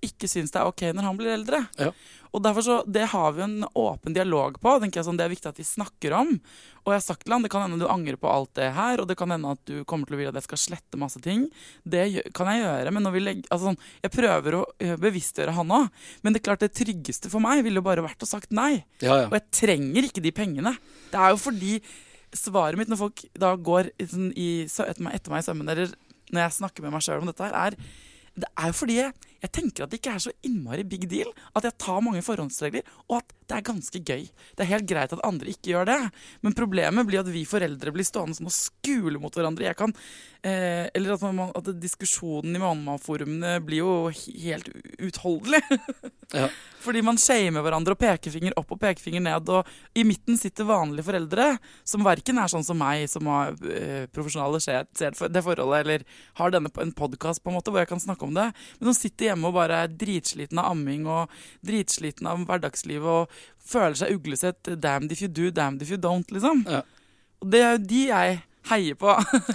ikke synes det er ok når han blir eldre. Ja. Og derfor så, det har vi en åpen dialog på, tenker jeg sånn, det er viktig at vi snakker om. Og jeg har sagt til han, det kan hende du angrer på alt det her, og det kan hende at du kommer til å ville at jeg skal slette masse ting. Det kan jeg gjøre, men når vi legger, altså sånn, jeg prøver å bevisstgjøre han også, men det er klart det tryggeste for meg ville jo bare vært å sagt nei. Ja, ja. Og jeg trenger ikke de pengene. Det er jo fordi svaret mitt når folk da går sånn, i, etter, meg, etter meg i sømmen, eller når jeg snakker med meg selv om dette her, er det er jo fordi jeg, jeg tenker at det ikke er så innmari big deal, at jeg tar mange forhåndsregler, og at det er ganske gøy. Det er helt greit at andre ikke gjør det, men problemet blir at vi foreldre blir stående sånn og skule mot hverandre. Jeg kan, eh, eller at, man, at diskusjonen i mammaforumene blir jo helt utholdelig. Ja. Fordi man shamer hverandre og pekefinger opp og pekefinger ned, og i midten sitter vanlige foreldre, som hverken er sånn som meg, som har eh, profesjonale ser det forholdet, eller har denne en podcast på en måte, hvor jeg kan snakke om det, men de sitter hjemme og bare er dritsliten av amming, og dritsliten av hverdagslivet, og føler seg uglesett, damned if you do, damned if you don't, liksom. Ja. Og det er jo de jeg heier på.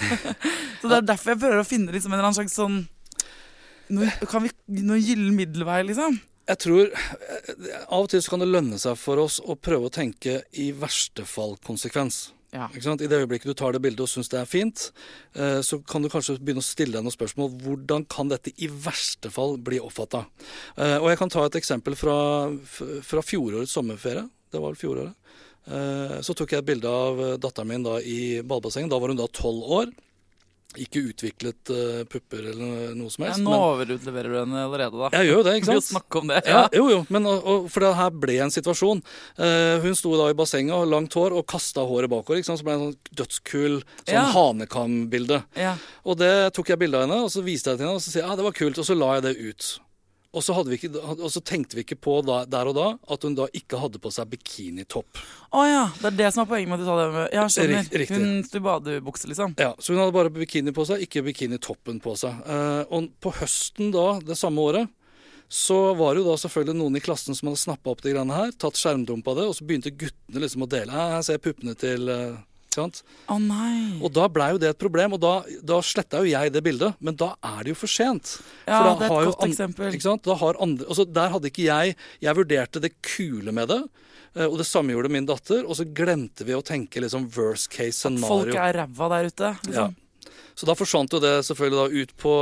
Så det er derfor jeg prøver å finne liksom en eller annen slags sånn, noe, kan vi, noe gyllen middelvei, liksom. Jeg tror, av og til så kan det lønne seg for oss å prøve å tenke i verste fall konsekvens. Ja. Ikke sant? I det øyeblikket du tar det bildet og synes det er fint, så kan du kanskje begynne å stille deg noen spørsmål. Hvordan kan dette i verste fall bli oppfattet? Og jeg kan ta et eksempel fra, fra fjorårets sommerferie. Det var vel fjoråret. Så tok jeg et bilde av datteren min da i ballbassengen. Da var hun da tolv år. Ikke utviklet uh, pupper eller noe som helst. Ja, nå men... overutleverer du henne allerede da. Jeg gjør jo det, ikke sant? Vi vil snakke om det. Ja, ja jo, jo, men og, og, for det her ble en situasjon. Uh, hun sto da i bassenget og langt hår og kastet håret bakover, ikke sant? Så ble det en sånn dødskul sånn ja. Hanekam-bilde. Ja. Og det tok jeg bildet av henne, og så viste jeg til henne, og så sier jeg, ja, det var kult, og så la jeg det ut. Og så, hadde vi ikke, og så tenkte vi ikke på da, der og da at hun da ikke hadde på seg bikinitopp. Å ja, det er det som er poenget med at du sa det med. Ja, skjønner. Riktig. Hun sto i badebukse, liksom. Ja, så hun hadde bare bikini på seg, ikke bikinitoppen på seg. Uh, og på høsten da, det samme året, så var det jo da selvfølgelig noen i klassen som hadde snappet opp de greiene her, tatt skjermdump av det, og så begynte guttene liksom å dele. Ja, her ser jeg puppene til... Uh, Å oh, nei. Og da ble jo det et problem, og da, da slettet jo jeg det bildet, men da er det jo for sent. Ja, for da det er et har godt eksempel. Ikke sant? Da har andre, altså der hadde ikke jeg, jeg vurderte det kule med det, og det samme gjorde min datter, og så glemte vi å tenke liksom worst case scenario. At folk er ræva der ute, liksom. Ja. Så da forsvant jo det selvfølgelig da ut på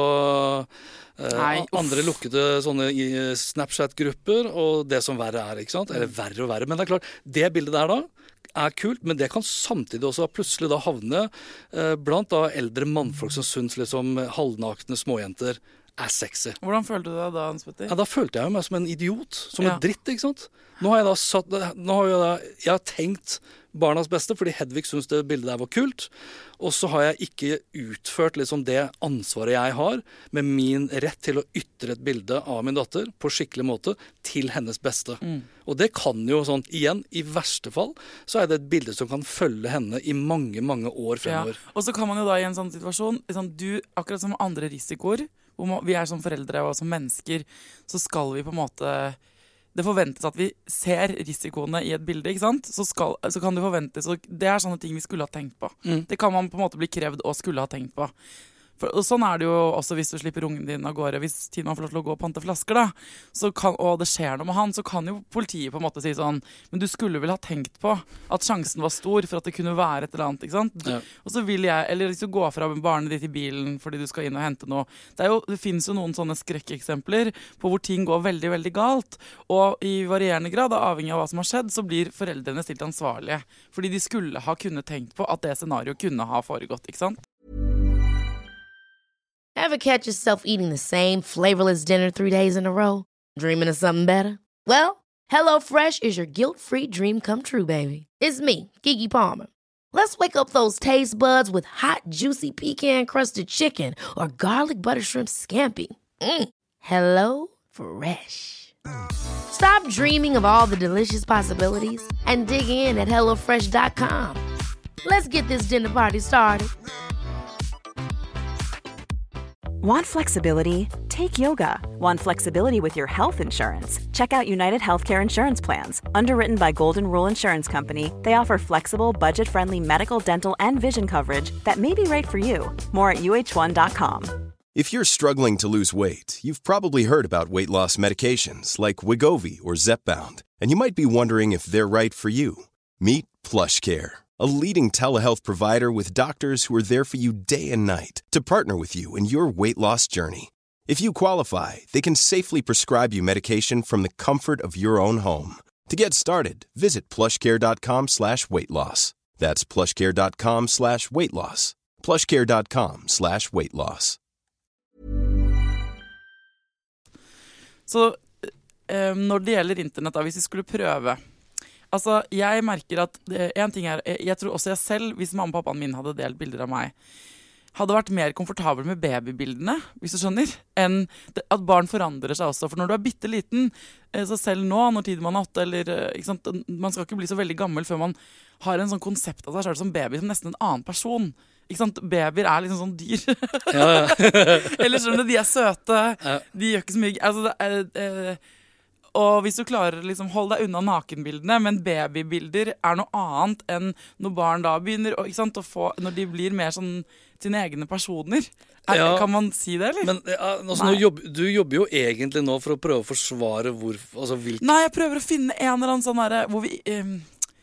eh, Nei, andre lukkede sånne Snapchat-grupper, og det som verre er, ikke sant? Eller verre og verre, men det er klart, det bildet der da, er kult, men det kan samtidig også plutselig da havne eh, blant da eldre mannfolk som synes liksom halvnakne småjenter er sexy. Hvordan følte du deg da, Hans Petter? Ja, da følte jeg meg som en idiot, som ja. en dritt, ikke sant? Nå har jeg da satt, nå har jeg da, jeg har tenkt barnas beste, fordi Hedvig synes det bildet der var kult, og så har jeg ikke utført liksom det ansvaret jeg har, med min rett til å ytre et bilde av min datter på skikkelig måte til hennes beste. Mm. Og det kan jo sånn, igjen, i verste fall, så er det et bilde som kan følge henne i mange, mange år fremover. Ja. Og så kan man jo da i en sånn situasjon, liksom, du, akkurat som andre risikoer, hvor vi er som foreldre og som mennesker, så skal vi på en måte... Det forventes at vi ser risikoene i et bilde, ikke sant? Så, skal, så kan det forventes, og det er sånne ting vi skulle ha tenkt på. Mm. Det kan man på en måte bli krevd og skulle ha tenkt på. For, og sånn er det jo også hvis du slipper ungen din av gårde, hvis Tina får lov til å gå og pante flasker da, så kan, og det skjer noe med han, så kan jo politiet på en måte si sånn, men du skulle vel ha tenkt på at sjansen var stor for at det kunne være et eller annet, ikke sant? Ja. Og så vil jeg, eller hvis du går fra barnet ditt i bilen fordi du skal inn og hente noe, det, er jo, det finnes jo noen sånne skrekkeksempler på hvor ting går veldig, veldig galt, og i varierende grad, avhengig av hva som har skjedd, så blir foreldrene stilt ansvarlige, fordi de skulle ha kunnet tenkt på at det scenarioet kunne ha foregått, ikke sant? Ever catch yourself eating the same flavorless dinner three days in a row? Dreaming of something better? Well, HelloFresh is your guilt-free dream come true, baby. It's me, Keke Palmer. Let's wake up those taste buds with hot, juicy pecan-crusted chicken or garlic butter shrimp scampi. Mm. Hello Fresh. Stop dreaming of all the delicious possibilities and dig in at hello fresh dot com. Let's get this dinner party started. Want flexibility? Take yoga. Want flexibility with your health insurance? Check out United Healthcare Insurance Plans. Underwritten by Golden Rule Insurance Company, they offer flexible, budget-friendly medical, dental, and vision coverage that may be right for you. More at U H one dot com. If you're struggling to lose weight, you've probably heard about weight loss medications like Wegovy or Zepbound, and you might be wondering if they're right for you. Meet PlushCare, a leading telehealth provider with doctors who are there for you day and night to partner with you in your weight loss journey. If you qualify, they can safely prescribe you medication from the comfort of your own home. To get started, visit plushcare.com slash weight loss. That's plushcare.com slash weight loss. plushcare.com slash weight loss. Så eh, når det gjelder internett, da, hvis vi skulle prøve Altså, jeg merker at eh, en ting er, eh, jeg tror også jeg selv, hvis mamma og pappaen min hadde delt bilder av meg, hadde vært mer komfortabel med babybildene, hvis du skjønner, enn det, at barn forandrer seg også. For når du er bitte liten, eh, så selv nå, når tiden man er åtte, eller, eh, ikke sant, man skal ikke bli så veldig gammel før man har en sånn konsept av seg selv som baby, som nesten en annen person. Ikke sant? Babyer er liksom sånn dyr. Ja, ja. Eller skjønner du, de er søte, Ja. de gjør ikke så mye, altså det er... Eh, Og hvis du klarer liksom holde deg unna nakenbildene, men babybilder er noe annet enn når barn da begynner, ikke sant, å få, når de blir mer sånn sine egne personer. Er, Ja. Kan man si det, eller? Men ja, altså, nå jobb, du jobber jo egentlig nå for å prøve å forsvare hvor, altså hvilken... Nei, jeg prøver å finne en eller annen sånn her, hvor vi... eh,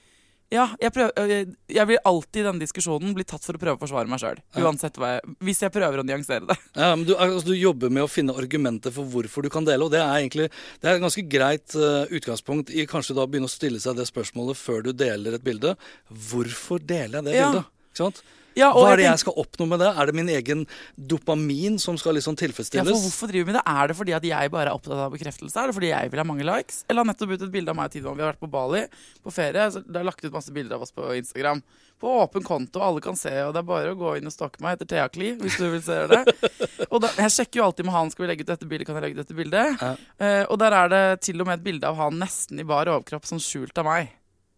ja, jeg, prøver, jeg, jeg vil alltid i denne diskusjonen bli tatt for å prøve å forsvare meg selv. Uansett hva jeg... Hvis jeg prøver å nyansere det. Ja, men du, altså, du jobber med å finne argumenter for hvorfor du kan dele, og det er egentlig det er et ganske greit uh, utgangspunkt i kanskje da begynne å stille seg det spørsmålet før du deler et bilde. Hvorfor deler jeg det Ja. bildet? Ikke sant? Ja, og Hva er det jeg jeg skal oppnå med det? Er det min egen dopamin som skal liksom Ja, tilfredsstilles? for hvorfor driver vi med det? Er det fordi at jeg bare er opptatt av bekreftelse? Er det fordi jeg vil ha mange likes? Eller har nettopp ut et bilde av meg og Tidvann. Vi har vært på Bali på ferie. Så det er lagt ut masse bilder av oss på Instagram. På åpen konto, alle kan se, og det er bare å gå inn og stalke meg etter Thea Kli, hvis du vil se det. Og da, jeg sjekker jo alltid med han, skal vi legge ut dette bildet, kan jeg legge ut dette bildet? Ja. Eh, og der er det til og med et bilde av han nesten i bar overkropp, sånn skjult av meg.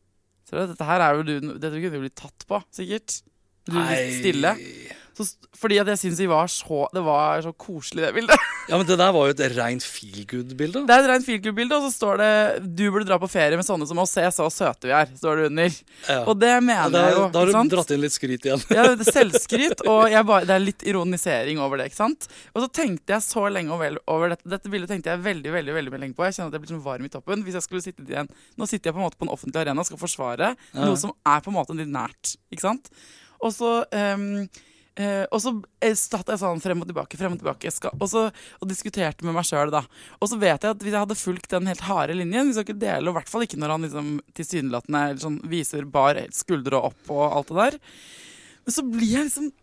Så det, dette her er jo du, dette kunne du blitt tatt på, sikkert. Du er litt stille. Så, fordi at jeg synes vi var så, det var så koselig det bildet. Ja, men det der var jo et rent feel-good-bilde. Det er et rent feelgood-bilde, og så står det du burde dra på ferie med sånne som oss, se så søte vi er, står det under. Ja. Og det mener Da, jeg jo, da har ikke du sant? dratt inn litt skryt igjen. Ja, det er selvskryt, og jeg bare, det er litt ironisering over det, ikke sant? Og så tenkte jeg så lenge over, over dette, dette bildet tenkte jeg veldig, veldig, veldig lenge på. Jeg kjenner at jeg blir sånn varm i toppen. Hvis jeg skulle sitte igjen, nå sitter jeg på en måte på en offentlig arena og skal forsvare Ja. noe som er på en måte litt nært, ikke sant? Og så... Um, Eh, og så satt jeg sånn frem og tilbake, frem og tilbake skal, og, så, og diskuterte med meg selv da. Og så vet jeg at hvis jeg hadde fulgt den helt harde linjen, hvis jeg ikke deler, og i hvert fall ikke når han liksom tilsynelatende sånn, viser bar skuldre opp og alt det der, men så blir jeg liksom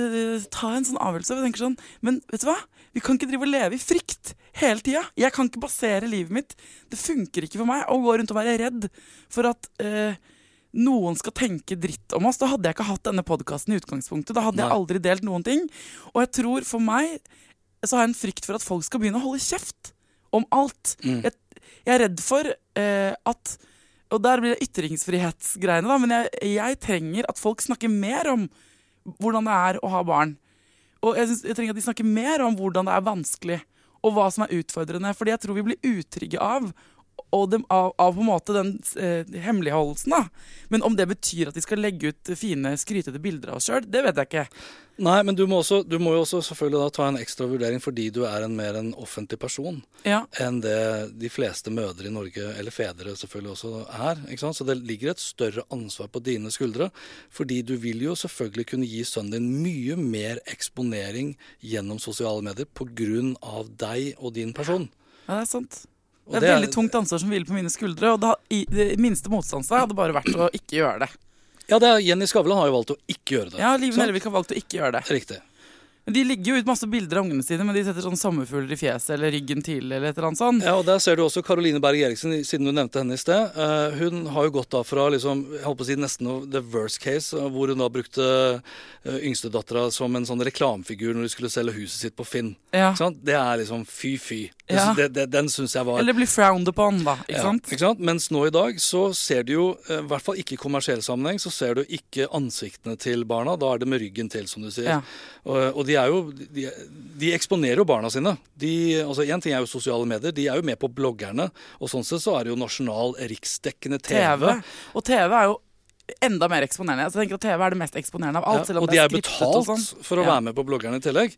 ta en sånn avgjørelse og tenker sånn, men vet du hva? Vi kan ikke drive og leve i frykt hele tiden. Jeg kan ikke basere livet mitt. Det funker ikke for meg å gå rundt og være redd for at... Eh, noen skal tenke dritt om oss. Da hadde jeg ikke hatt denne podcasten i utgangspunktet. Da hadde Nei. jeg aldri delt noen ting. Og jeg tror for meg så har jeg en frykt for at folk skal begynne å holde kjeft om alt. Mm. Jeg, jeg er redd for eh, at, og der blir det ytringsfrihetsgreiene da, men jeg, jeg trenger at folk snakker mer om hvordan det er å ha barn. Og jeg, synes, jeg trenger at de snakker mer om hvordan det er vanskelig, og hva som er utfordrende, fordi jeg tror vi blir utrygge av og dem, av, av på en måte den eh, hemmeligholdelsen da. Men om det betyr at de skal legge ut fine, skrytete bilder av oss selv, det vet jeg ikke. Nei, men du må, også, du må jo også selvfølgelig da ta en ekstra vurdering fordi du er en mer en offentlig person Ja. enn det de fleste mødre i Norge, eller fedre selvfølgelig også er. Ikke sant? Så det ligger et større ansvar på dine skuldre, fordi du vil jo selvfølgelig kunne gi sønnen din mye mer eksponering gjennom sosiale medier på grunn av deg og din person. Ja, det er sant. Og Det er det et er- veldig tungt ansvar som hviler på mine skuldre, og da, i, det minste motstandsvei hadde bare vært å ikke gjøre det. Ja, det er, Jenny Skavlan har jo valgt å ikke gjøre det. Ja, Liv Sant? Nelvik har valgt å ikke gjøre det. Riktig. Men de ligger jo ut masse bilder av ungene sine, men de setter sånn sommerfugler i fjeset eller ryggen til, eller et eller annet sånt. Ja, og der ser du også Caroline Berg Eriksen, siden du nevnte henne i sted. Uh, hun har jo gått da fra liksom, jeg håper å si nesten the worst case, uh, hvor hun da brukte uh, yngstedattera som en sånn reklamefigur når de skulle selge huset sitt på Finn. Ja. Ikke sant? Det er liksom fy-fy. Ja. Det, det, den synes jeg var... Eller blir frowned upon, da, ikke Ja, sant? ikke sant? Mens nå i dag så ser du jo, uh, i hvert fall ikke i kommersiell sammenheng, så ser du ikke ansiktene til barna. Da er det med ryggen til, som du sier. Ja. Og, og de er jo... De, de eksponerer jo barna sine. De, altså en ting er jo sosiale medier, de er jo med på bloggerne, og sånn sett så er det jo nasjonal, riksdekkende T V. T V. Og T V er jo enda mer eksponerende. Altså, jeg tenker at T V er det mest eksponerende av alt, Ja, selv om og de det er er skriptet og betalt sånn. for å Ja. være med på bloggerne i tillegg.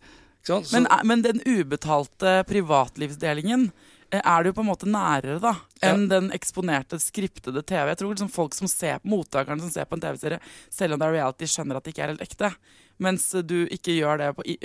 Så, men, men den ubetalte privatlivsdelingen er det jo på en måte nærere da enn ja. Den eksponerte, skriptede T V. Jeg tror liksom folk som ser, mottakerne som ser på en T V-serie, selv om det er reality, skjønner at det ikke er helt ekte. Mens du ikke gjør det på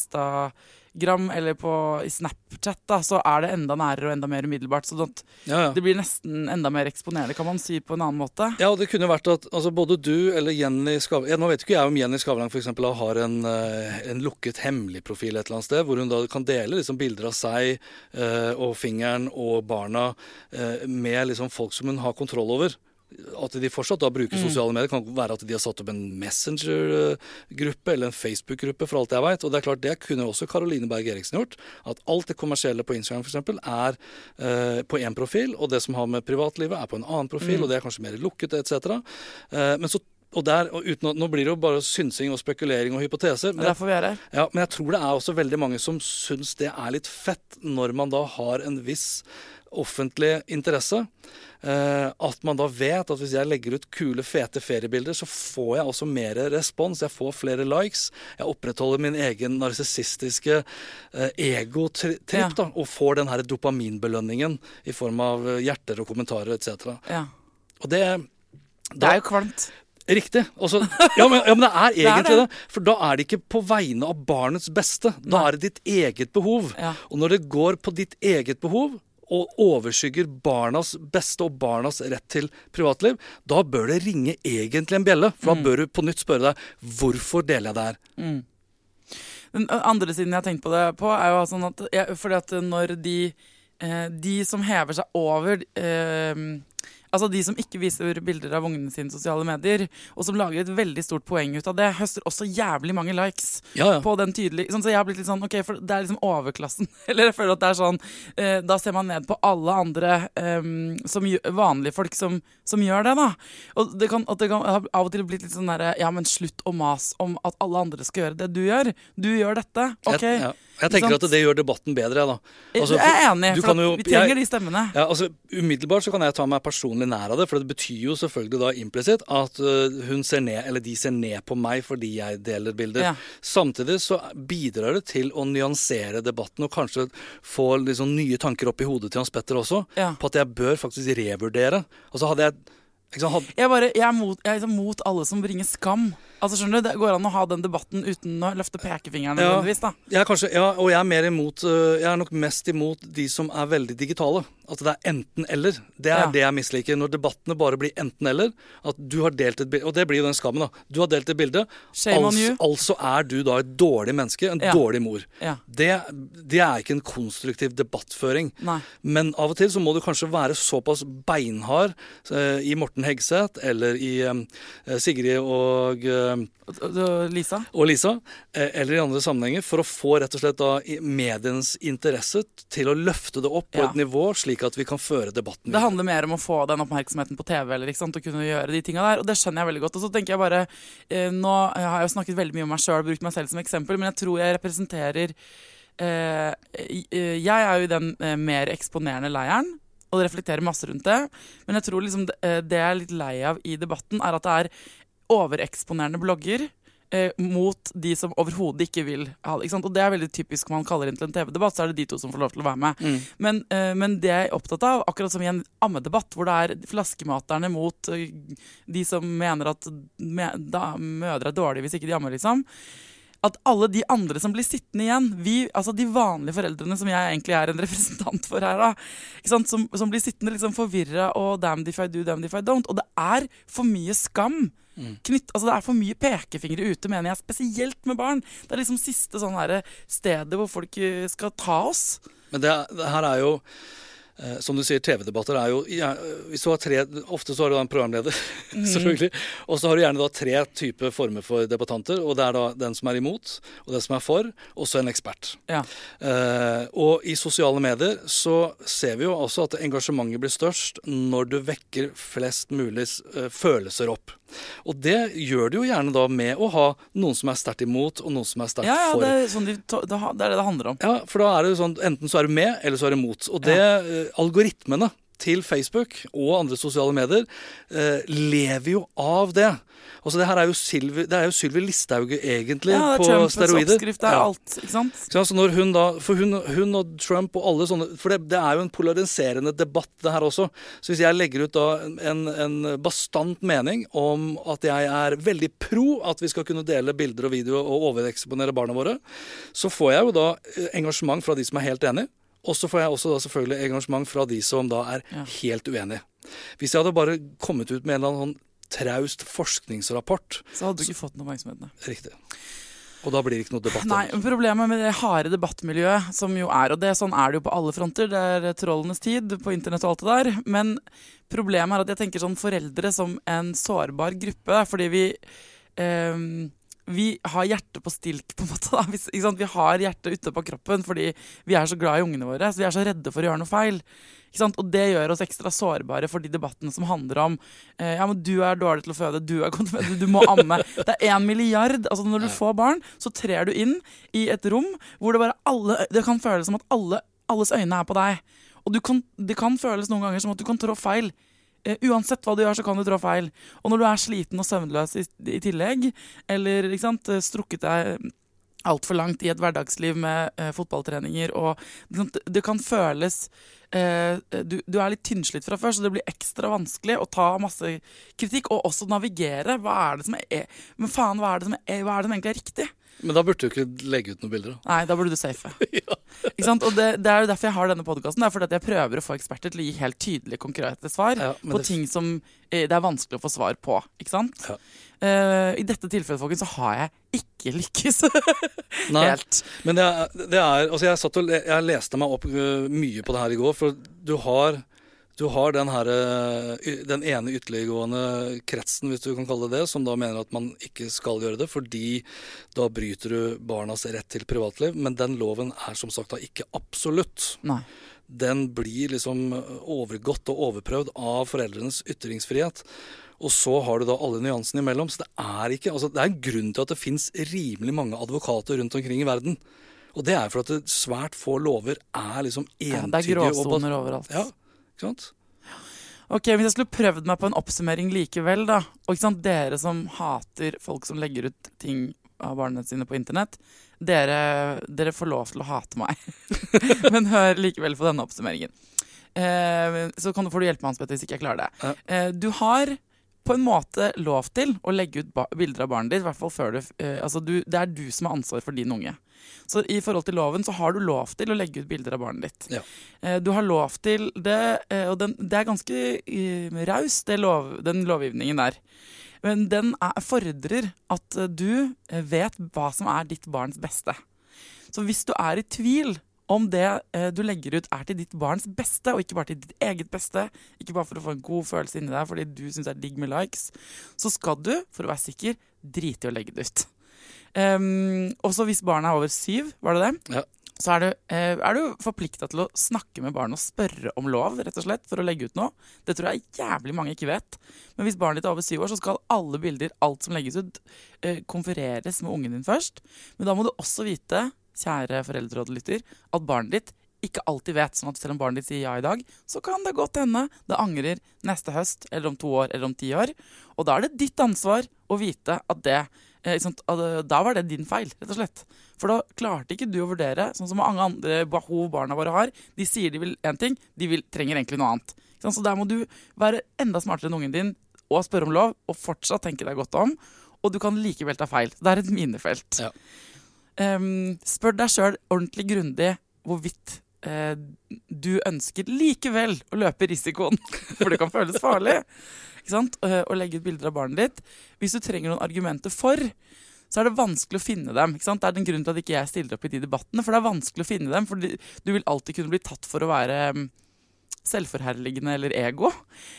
Instagram eller på i Snapchat, da, så er det enda nærere og enda mer umiddelbart. Så det, ja, ja. Det blir nesten enda mer eksponerende, kan man si på en annen måte. Ja, og det kunne vært at altså, både du eller Jenny Skavlan, ja, nå vet ikke jeg om Jenny Skavlan for eksempel har en, en lukket hemmelig profil et eller annet sted, hvor hun da kan dele liksom, bilder av seg uh, og fingeren og barna uh, med liksom, folk som hun har kontroll over. At de fortsatt da bruker sosiale medier. Kan være at de har satt opp en Messenger-gruppe eller en Facebook-gruppe, for alt jeg vet. Og det er klart, det kunne også Caroline Berg Eriksen gjort. At alt det kommersielle på Instagram for eksempel er eh, på en profil, og det som har med privatlivet er på en annen profil, mm. og det er kanskje mer lukket, et cetera. Eh, men så Og der, og uten, nå blir det jo bare synsing og spekulering og hypoteser. Men, derfor vi er her. Ja, men jeg tror det er også veldig mange som syns det er litt fett når man da har en viss offentlig interesse. Eh, at man da vet at hvis jeg legger ut kule, fete feriebilder, så får jeg også mer respons. Jeg får flere likes. Jeg opprettholder min egen narsissistiske eh, ego-tripp, ja. Da, og får den her dopaminbelønningen i form av hjerter og kommentarer, et cetera. Ja. Og det da, Det er jo kvalmt. Riktig. Også, ja, men, ja, men det er egentlig det, er det. For da er det ikke på vegne av barnets beste. Da Nei. Er det ditt eget behov. Ja. Og når det går på ditt eget behov, og overskygger barnas beste og barnas rett til privatliv, da bør det ringe egentlig en bjelle. For da mm. bør du på nytt spørre deg, hvorfor deler jeg det her? Mm. Den andre siden jeg har tenkt på det på, er jo sånn at, jeg, fordi at når de, eh, de som hever seg over... Eh, Altså de som ikke viser bilder av ungene sine i sosiale medier, og som lager et veldig stort poeng ut av det, høster også jævlig mange likes ja, ja. på den tydelige. Sånn, så jeg har blitt litt sånn, ok, for det er liksom overklassen. Eller jeg føler at det er sånn, eh, da ser man ned på alle andre eh, som, vanlige folk som, som gjør det da. Og det kan, at det kan av og til blitt litt sånn der, ja, men slutt å mas om at alle andre skal gjøre det du gjør. Du gjør dette, ok? Jeg, ja. Jeg tenker at det gjør debatten bedre, da. Altså, jeg er enig, for jo, vi trenger jeg, de stemmene. Ja, altså, umiddelbart så kan jeg ta meg personlig nær av det, for det betyr jo selvfølgelig da implisitt at uh, hun ser ned, eller de ser ned på meg fordi jeg deler bilder. Ja. Samtidig så bidrar det til å nyansere debatten, og kanskje få liksom nye tanker opp i hodet til Hans Petter også, ja. På at jeg bør faktisk revurdere. Altså hadde jeg... Liksom, hadde... Jeg, bare, jeg, er mot, jeg er liksom mot alle som bringer skam. Altså skjønner du, Det går an å ha den debatten uten å løfte pekefingeren ja, da. Jeg er kanskje, ja, og jeg er mer imot Jeg er nok mest imot de som er veldig digitale. At det er enten eller. Det er ja. Det jeg misliker. Når debattene bare blir enten eller. At du har delt et bilde, og det blir jo den skammen, da. Du har delt et bilde, altså, altså er du da et dårlig menneske, en ja. Dårlig mor. Ja. Det, det er ikke en konstruktiv debattføring. Nei. Men av og til så må du kanskje være såpass beinhard eh, i Morten Hegseth eller i eh, Sigrid og eh, Lisa. Og Lisa, eller i andre sammenhenger, for å få rett og slett da mediens interesse til å løfte det opp på ja. Et nivå, slik at vi kan føre debatten. Det handler mer om å få den oppmerksomheten på T V, eller ikke sant, å kunne gjøre de tingene der, og det skjønner jeg veldig godt. Og så tenker jeg bare, eh, nå jeg har jeg jo snakket veldig mye om meg selv, brukt meg selv som eksempel, men jeg tror jeg representerer, eh, jeg er jo i den eh, mer eksponerende leiren, og reflekterer masse rundt det, men jeg tror liksom det, det jeg er litt lei av i debatten, er at det er overeksponerende blogger eh, mot de som overhodet ikke vil ha det. Ikke sant? Og det er veldig typisk man kaller inn til en T V-debatt, så er det de to som får lov til å være med. Mm. Men, eh, men det jeg er opptatt av, akkurat som i en ammedebatt, hvor det er flaskematerne mot eh, de som mener at me da, mødre er dårlige hvis ikke de ammer, liksom. At alle de andre som blir sittende igjen, vi, altså de vanlige foreldrene som jeg egentlig er en representant for her, da, ikke sant? Som, som blir sittende liksom forvirret og damn if I do, damn if I don't. Og det er for mye skam. Knytt, altså det er for mye pekefingre ute, mener jeg, spesielt med barn. Det er liksom siste sånn her stedet hvor folk skal ta oss. Men det, det her er jo eh, som du sier, T V-debatter er jo ja, hvis du har tre, ofte så har du da en programleder mm. selvfølgelig, og så har du gjerne da tre typer former for debattanter, og det er da den som er imot, og den som er for, og så en ekspert. Ja. Eh, og i sosiale medier så ser vi jo også at engasjementet blir størst når du vekker flest mulig uh, følelser opp. Og det gjør du jo gjerne da med å ha noen som er sterkt imot, og noen som er sterkt ja, ja, for. Det er, sånn de, det er det det handler om. Ja, for da er det jo sånn, enten så er du med, eller så er du imot. Og det, ja. uh, algoritmene til Facebook og andre sosiale medier eh, lever jo av det. Altså det her er jo Sylvi, det er jo Sylvi Listhaug egentlig ja, på Trumps steroider. Oppskrift, det er ja. alt, ikke sant? Så altså når hun da, for hun, hun og Trump og alle sånne, for det, det er jo en polariserende debatt det her også. Så hvis jeg legger ut da en, en bastant mening om at jeg er veldig pro at vi skal kunne dele bilder og video og overeksponere barna våre, så får jeg jo da engasjement fra de som er helt enige. Og så får jeg også da selvfølgelig engasjement fra de som da er ja. helt uenige. Hvis jeg hadde bare kommet ut med en eller annen traust forskningsrapport, så hadde du ikke fått noe oppmerksomhet. Riktig. Og da blir det ikke noe debatt. Nei, problemet med det harde debattmiljøet som jo er, og det, sånn er det jo på alle fronter, det er trollenes tid på internett og alt det der, men problemet er at jeg tenker sånn foreldre som en sårbar gruppe, fordi vi eh, vi har hjertet på stilk på en måte da. Vi, ikke sant? Vi har hjertet ute på kroppen fordi vi er så glad i ungene våre, så vi er så redde for å gjøre noe feil. Ikke sant? Og det gjør oss ekstra sårbare for de debattene som handler om eh, ja, men du er dårlig til å føde, du er godt til å føde, du må amme. Det er en milliard. Altså når du får barn, så trer du inn i et rom hvor det bare alle, det kan føles som at alle, alles øyne er på deg. Og du kan, det kan føles noen ganger som at du kan trå feil. Uh, uansett hva du gjør, så kan du trå feil. Og når du er sliten og søvnløs i, i tillegg, eller ikke sant, strukket deg alt for langt i et hverdagsliv med uh, fotballtreninger, og det, det kan føles uh, du, du er litt tynnslitt fra før, så det blir ekstra vanskelig å ta masse kritikk, og også navigere. Hva er det som er, men faen, hva er det som, er, hva er det som egentlig er riktig? Men da burde du ikke legge ut noen bilder da. Nei, da burde du safe. ja. Ikke sant? Og det, det er jo derfor jeg har denne podcasten. Det er fordi at jeg prøver å få eksperter til å gi helt tydelige, konkrete svar ja, på det... ting som eh, det er vanskelig å få svar på. Ikke sant? Ja. Uh, I dette tilfellet, folkens, så har jeg ikke lykkes Nei, helt. Men det er, det er altså jeg, satt og, jeg leste meg opp uh, mye på det her i går, for du har... Du har den, her, den ene ytterliggående kretsen, hvis du kan kalle det det, som da mener at man ikke skal gjøre det, fordi da bryter du barnas rett til privatliv. Men den loven er som sagt da ikke absolutt. Nei. Den blir liksom overgått og overprøvd av foreldrenes ytringsfrihet. Og så har du da alle nyansene imellom. Så det er ikke, altså det er en grunn til at det finnes rimelig mange advokater rundt omkring i verden. Og det er for at det svært få lover er liksom entydige. Ja, det er gråsoner overalt. Ja. Ikke sant? Ok, hvis jeg skulle prøvd meg på en oppsummering likevel da, og ikke sant, dere som hater folk som legger ut ting av barna sine på internett, dere, dere får lov til å hate meg. Men hør likevel på denne oppsummeringen. Eh, så kan du, får du hjelpe meg, Hans Petter, hvis ikke jeg klarer det. Ja. Eh, du har på en måte lov til å legge ut ba- bilder av barnet ditt, i hvert fall før du, eh, altså du, det er du som har ansvar for din unge. Så i forhold til loven så har du lov til å legge ut bilder av barnet ditt. Ja. Eh, du har lov til det, eh, og den, det er ganske eh, raus, det lov, den lovgivningen der. Men den er, fordrer at eh, du eh, vet hva som er ditt barns beste. Så hvis du er i tvil om det eh, du legger ut er til ditt barns beste, og ikke bare til ditt eget beste, ikke bare for å få en god følelse inni deg fordi du synes det er digg med likes, så skal du, for å være sikker, drite i å legge det ut. Um, også hvis barnet er over syv, var det det? Ja. Så er du, eh, er du forpliktet til å snakke med barnet og spørre om lov, rett og slett, for å legge ut noe. Det tror jeg jævlig mange ikke vet. Men hvis barnet ditt er over syv år, så skal alle bilder, alt som legges ut, eh, konfereres med ungen din først. Men da må du også vite, kjære foreldre og lytter, at barnet ditt ikke alltid vet, sånn at selv om barnet ditt sier ja i dag, så kan det godt hende det angrer neste høst, eller om to år, eller om ti år. Og da er det ditt ansvar å vite at det da var det din feil, rett og slett. For da klarte ikke du å vurdere, sånn som mange andre behov barna våre har. De sier de vil en ting, de vil, trenger egentlig noe annet. Så der må du være enda smartere enn ungen din og spørre om lov, og fortsatt tenke deg godt om. Og du kan likevel ta feil. Det er et minefelt. Ja. Um, spør deg selv ordentlig grundig hvorvidt uh, du ønsker likevel å løpe risikoen, for det kan føles farlig. Ikke sant? Og legge ut bilder av barnet ditt. Hvis du trenger noen argumenter for, så er det vanskelig å finne dem. Ikke sant? Det er den grunnen til at ikke jeg stiller opp i de debattene, for det er vanskelig å finne dem, for du vil alltid kunne bli tatt for å være selvforherligende eller ego.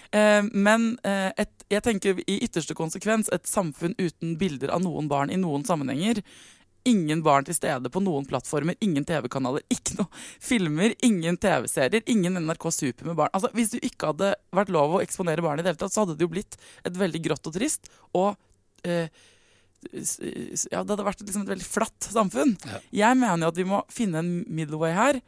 Men et, jeg tenker i ytterste konsekvens et samfunn uten bilder av noen barn i noen sammenhenger. Ingen barn til stede på noen plattformer, ingen T V-kanaler, ikke noe filmer, ingen T V-serier, ingen N R K Super med barn. Altså, hvis du ikke hadde vært lov å eksponere barn i det hele tatt, så hadde det jo blitt et veldig grått og trist, og eh, ja, det hadde vært liksom et veldig flatt samfunn. Ja. Jeg mener jo at vi må finne en middle way her.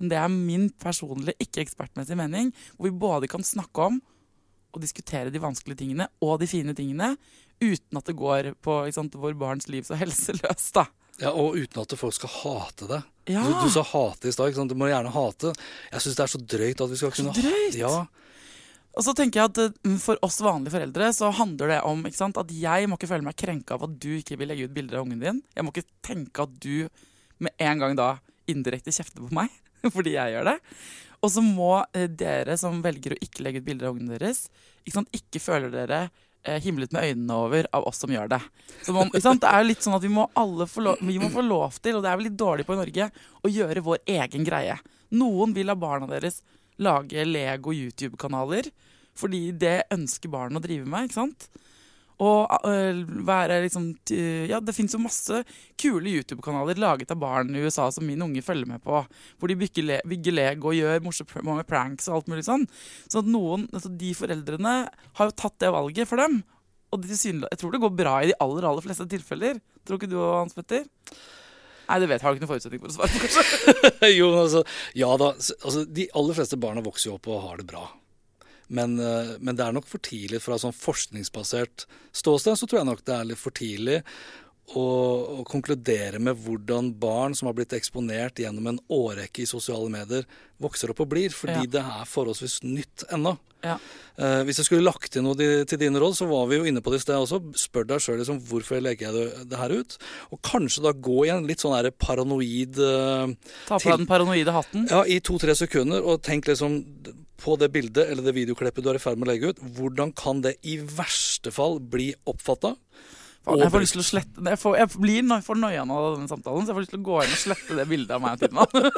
men det er min personlige, ikke ekspertmessige mening, hvor vi både kan snakke om og diskutere de vanskelige tingene og de fine tingene, uten at det går på ikke sant, vår barns liv så helseløst, da. Ja, og uten at folk skal hate det. Ja. Du, du sa hate i stad, ikke sant? Du må gjerne hate. Jeg synes det er så drøyt at vi skal kunne... Så drøyt? Ja. Og så tenker jeg at for oss vanlige foreldre så handler det om ikke sant, at jeg må ikke føle meg krenket av at du ikke vil legge ut bilder av ungen din. Jeg må ikke tenke at du med en gang da indirekte kjefter på meg, fordi jeg gjør det. Og så må dere som velger å ikke legge ut bilder av ungen deres, ikke sant, ikke føler dere eh, himlet med øynene over av oss som gjør det. Så man, ikke sant, det er jo litt sånn at vi må alle få lov, vi må få lov til, og det er vel litt dårlig på i Norge, å gjøre vår egen greie. Noen vil ha barna deres lage Lego YouTube-kanaler, fordi det ønsker barn å drive med, ikke sant? Og øh, være liksom, ja, det finnes jo masse kule YouTube-kanaler laget av barn i U S A som min unge følger med på, hvor de bygger, le, bygger Lego og gjør morsomme pranks og alt mulig sånn. Så at noen, altså de foreldrene har jo tatt det valget for dem, og de synlig, jeg tror det går bra i de aller, aller fleste tilfeller. Tror ikke du og Hans Petter? Nei, det vet jeg, har du ikke noen forutsetning for å svare på, kanskje? Jo, altså, ja da, altså, de aller fleste barna vokser jo opp og har det bra. Men, men det er nok for tidlig fra sånn forskningsbasert ståsted, så tror jeg nok det er litt for tidlig å, å konkludere med hvordan barn som har blitt eksponert gjennom en årrekke i sosiale medier vokser opp og blir, fordi ja. Det er forholdsvis nytt ennå. Ja. Eh, hvis jeg skulle lagt til noe til, til dine råd, så var vi jo inne på det i sted også. Spør deg selv liksom, hvorfor legger jeg det, det her ut? Og kanskje da gå i en litt sånn her paranoid... Eh, Ta på til, den paranoide hatten. Ja, i to-tre sekunder, og tenk liksom... på det bildet eller det videoklippet du er i ferd med å legge ut, hvordan kan det i verste fall bli oppfattet? Jeg får lyst til å slette jeg, får, jeg blir no, for nøyan av denne samtalen, så jeg får lyst til å gå inn og slette det bildet av meg til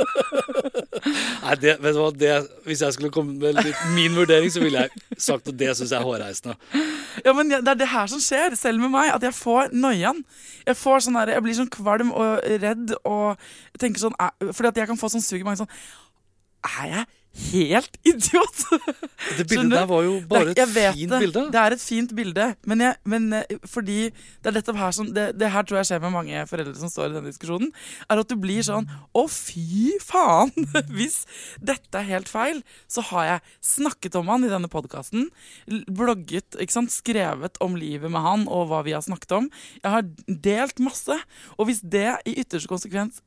meg. Nei, det, vet du hva, det, hvis jeg skulle komme med litt, min vurdering, så ville jeg sagt at det synes jeg er hårreisende. Ja, men det er det her som skjer, selv med meg, at jeg får nøyan. Jeg får sånn der, jeg blir sånn kvalm og redd, og tenker sånn, fordi at jeg kan få sånn sug i mange sånn, er jeg helt idiot? Det bildet der var jo bare det, et fint det. bilde. Det er et fint bilde, men, jeg, men fordi det er dette her som, det, det her tror jeg skjer med mange foreldre som står i denne diskusjonen, er at du blir sånn, å fy faen, hvis dette er helt feil, så har jeg snakket om han i denne podcasten, blogget, ikke sant, skrevet om livet med han og hva vi har snakket om. Jeg har delt masse, og hvis det i ytterste konsekvens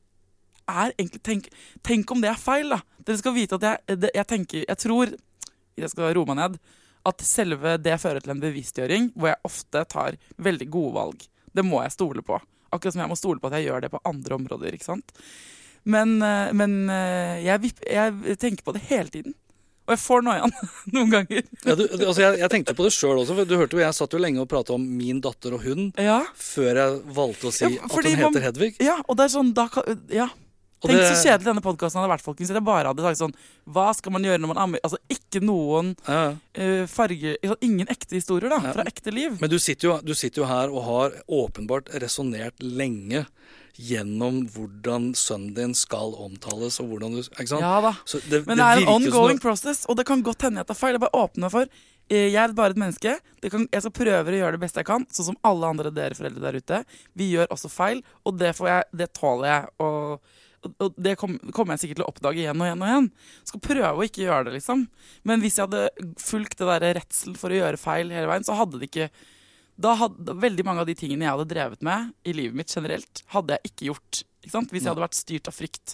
er egentlig, tenk, tenk om det er feil da. Dere skal vite at jeg, det, jeg tenker, jeg tror, jeg skal roe meg ned, at selve det fører til en bevisstgjøring, hvor jeg ofte tar veldig gode valg. Det må jeg stole på. Akkurat som jeg må stole på at jeg gjør det på andre områder, ikke sant? Men, men jeg, jeg tenker på det hele tiden. Og jeg får nøyan noen ganger. Ja, du, altså jeg, jeg tenkte på det selv også, for du hørte jo, jeg satt jo lenge og pratet om min datter og hun, ja. Før jeg valgte å si ja, at hun heter man, Hedvig. Ja, og det er sånn, da kan, ja. Tenk det, så kjedelig denne podcasten hadde vært, folkens. Jeg bare hadde sagt sånn, hva skal man gjøre når man ammer? Altså, ikke noen ja. uh, farge, ingen ekte historier da, ja. Fra ekte liv. Men du sitter, jo, du sitter jo her og har åpenbart resonert lenge gjennom hvordan sønnen din skal omtales, og hvordan du, ikke sant? Ja da, det, men det, det er en ongoing process, og det kan godt hende jeg tar feil. Jeg bare åpner for, jeg er bare et menneske, det kan, jeg skal prøve å gjøre det beste jeg kan, sånn som alle andre dere foreldre der ute. Vi gjør også feil, og det, får jeg, det tåler jeg, og og det kommer kom jeg sikkert til å oppdage igjen og igjen og igjen. Jeg skal prøve å ikke gjøre det, liksom. Men hvis jeg hadde fulgt det der redsel for å gjøre feil hele veien, så hadde det ikke... Da hadde veldig mange av de tingene jeg hadde drevet med i livet mitt generelt, hadde jeg ikke gjort. Ikke sant? Hvis jeg hadde vært styrt av frykt.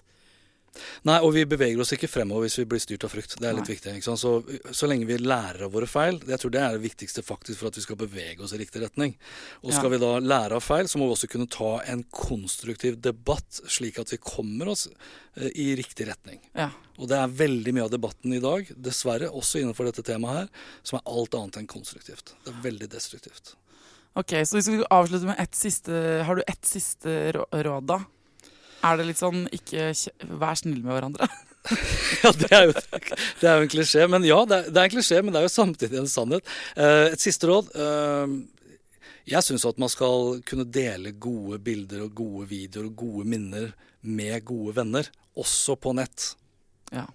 Nei, og vi beveger oss ikke fremover hvis vi blir styrt av frykt. Det er litt Nei. viktig. Ikke sant? Så, så lenge vi lærer av våre feil, jeg tror det er det viktigste faktisk for at vi skal bevege oss i riktig retning. Og skal ja. vi da lære av feil, så må vi også kunne ta en konstruktiv debatt, slik at vi kommer oss eh, i riktig retning. Ja. Og det er veldig mye av debatten i dag, dessverre, også innenfor dette temaet her, som er alt annet enn konstruktivt. Det er veldig destruktivt. Ok, så vi skal avslutte med ett siste, har du ett siste råd da? Er det litt sånn, ikke vær snill med hverandre? Ja, det er, jo, det er jo en klisjé, men ja, det er, det er en klisjé, men det er jo samtidig en sannhet. Uh, et siste råd, uh, jeg synes at man skal kunne dele gode bilder og gode videoer og gode minner med gode venner, også på nett. Ja.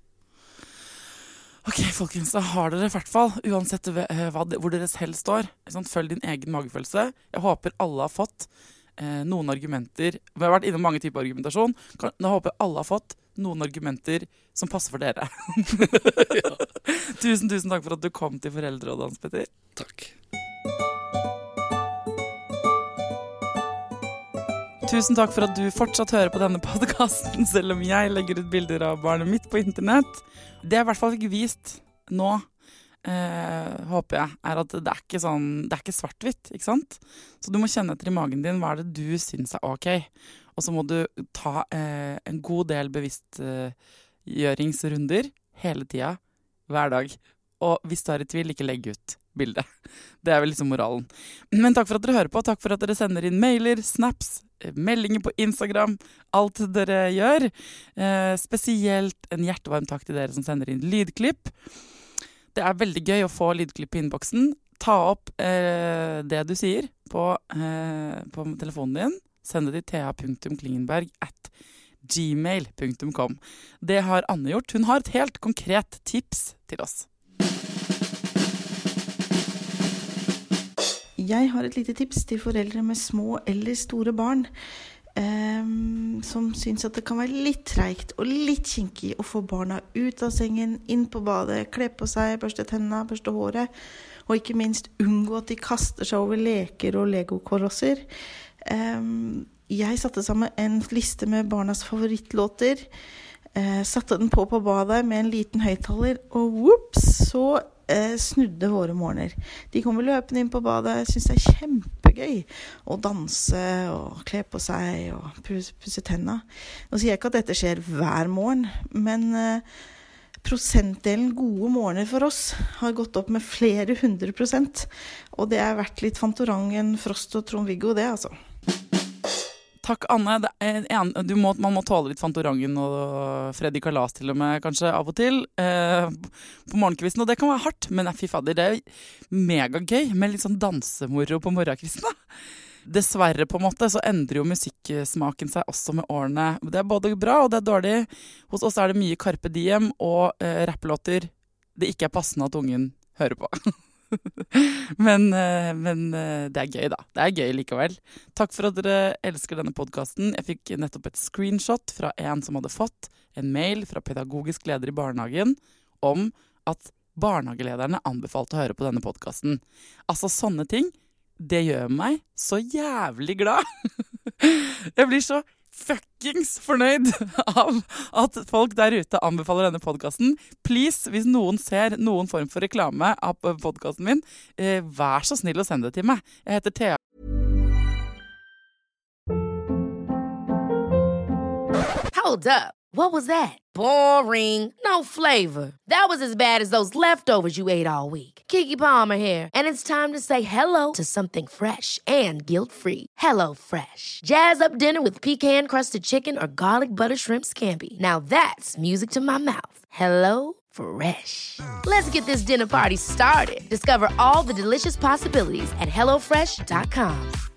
Ok, folkens, da har dere i hvert fall, uansett hva, hvor dere selv står, følg din egen magefølelse. Jeg håper alle har fått eh, noen argumenter. Vi har vært innom mange typer argumentasjon. Kan, nå håper jeg alle har fått noen argumenter som passer for dere. Ja. Tusen, tusen takk for at du kom til Foreldrerådet, Hans Petter. Takk. Tusen takk for at du fortsatt hører på denne podcasten, selv om jeg legger ut bilder av barnet mitt på internett. Det jeg i hvert fall fikk vist nå, Eh, håper jeg, er at det er ikke sånn, det er ikke svart-hvitt, ikke sant? Så du må kjenne etter i magen din, hva er det du synes er ok? Og så må du ta eh, en god del bevisstgjøringsrunder hele tida, hver dag. Og hvis du er i tvil, ikke legg ut bildet. Det er vel liksom moralen. Men takk for at dere hører på, takk for at dere sender inn mailer, snaps, meldinger på Instagram, alt dere gjør. Eh, spesielt en hjertevarm takk til dere som sender inn lydklipp. Det er veldig gøy å få lydklipp i innboksen. Ta opp eh, det du sier på, eh, på telefonen din. Send det til thea punktum klingenberg at gmail punktum com. Det har Anne gjort. Hun har et helt konkret tips til oss. Jeg har et lite tips til foreldre med små eller store barn. Um, som synes at det kan være litt treigt og litt kinkig å få barna ut av sengen, inn på badet, kle på seg, børste tennene, børste håret, og ikke minst unngå at de kaster seg over leker og legokorosser. Um, jeg satte sammen en liste med barnas favorittlåter, uh, satte den på på badet med en liten høyttaler, og whoops, så uh, snudde våre morgener. De kommer løpende inn på badet, jeg synes det er kjempegøy å danse og kle på seg og pusse, pusse tennene. Nå sier jeg ikke at dette skjer hver morgen, men uh, prosentdelen gode morgener for oss har gått opp med flere hundre prosent, og det er vært litt Fantorangen, Frost og Trond-Viggo det, altså. Takk, Anne. Det er en, du må, man må tåle litt Fantorangen og Freddy Kalas til og med, kanskje av og til, eh, på morgenkvisten, og det kan være hardt, men fy fader, det er megagøy med litt sånn dansemoro på morgenkvisten. Dessverre på en måte, så endrer jo musikksmaken seg også med årene. Det er både bra og det er dårlig. Hos oss er det mye Carpe Diem og eh, rapplåter det ikke er passende at ungen hører på. men, men det er gøy da. Det er gøy likevel. Takk for at dere elsker denne podcasten. Jeg fikk nettopp et screenshot fra en som hadde fått en mail fra pedagogisk leder i barnehagen om at barnehagelederne anbefalte å høre på denne podcasten. Altså sånne ting, det gjør meg så jævlig glad. Jeg blir så fuckings fornøyd av at folk der ute anbefaler denne podcasten. Please, hvis noen ser noen form for reklame av podcasten min, eh, vær så snill å sende det til meg. Jeg heter Thea. Hold up. What was that? Boring. No flavor. That was as bad as those leftovers you ate all week. Keke Palmer here, and it's time to say hello to something fresh and guilt-free. Hello Fresh. Jazz up dinner with pecan-crusted chicken or garlic butter shrimp scampi. Now that's music to my mouth. Hello Fresh. Let's get this dinner party started. Discover all the delicious possibilities at hello fresh dot com.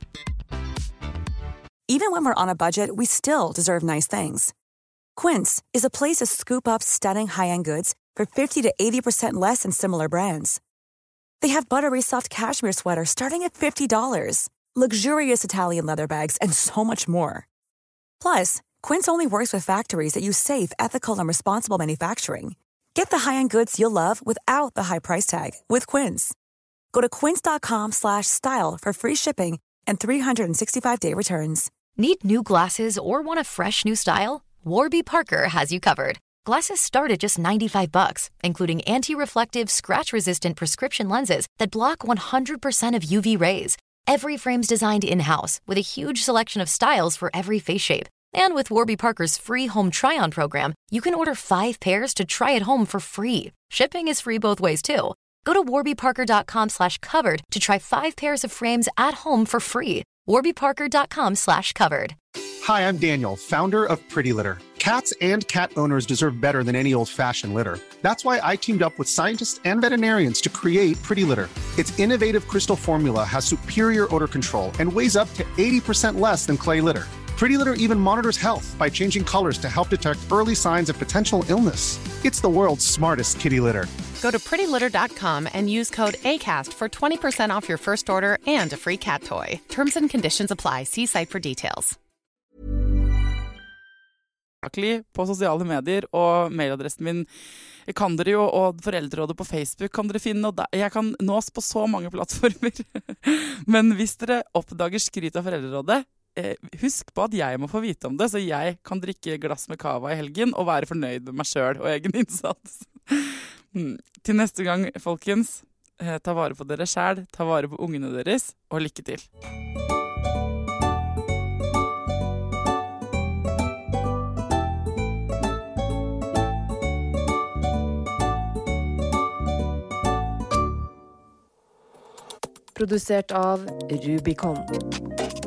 Even when we're on a budget, we still deserve nice things. Quince is a place to scoop up stunning high-end goods for fifty to eighty percent less than similar brands. They have buttery soft cashmere sweaters starting at fifty dollars, luxurious Italian leather bags, and so much more. Plus, Quince only works with factories that use safe, ethical, and responsible manufacturing. Get the high-end goods you'll love without the high price tag with Quince. Go to quince.com slash style for free shipping and three sixty-five day returns. Need new glasses or want a fresh new style? Warby Parker has you covered. Glasses start at just ninety-five bucks, including anti-reflective, scratch-resistant prescription lenses that block one hundred percent of U V rays. Every frame's designed in-house with a huge selection of styles for every face shape. And with Warby Parker's free home try-on program, you can order five pairs to try at home for free. Shipping is free both ways, too. Go to warbyparker.com slash covered to try five pairs of frames at home for free. warbyparker.com slash covered. Hi, I'm Daniel, founder of Pretty Litter. Cats and cat owners deserve better than any old-fashioned litter. That's why I teamed up with scientists and veterinarians to create Pretty Litter. Its innovative crystal formula has superior odor control and weighs up to eighty percent less than clay litter. Pretty Litter even monitors health by changing colors to help detect early signs of potential illness. It's the world's smartest kitty litter. Go to pretty litter dot com and use code ACAST for twenty percent off your first order and a free cat toy. Terms and conditions apply. See site for details. På sosiale medier, og mailadressen min kan dere jo, og foreldrerådet på Facebook kan dere finne, og jeg kan nås på så mange plattformer. Men hvis dere oppdager skryt av foreldrerådet, eh, husk på at jeg må få vite om det, så jeg kan drikke glass med kava i helgen og være fornøyd med meg selv og egen innsats. Mm. Til neste gang, folkens, eh, ta vare på dere selv, ta vare på ungene deres, og lykke til. Produsert av Rubicon.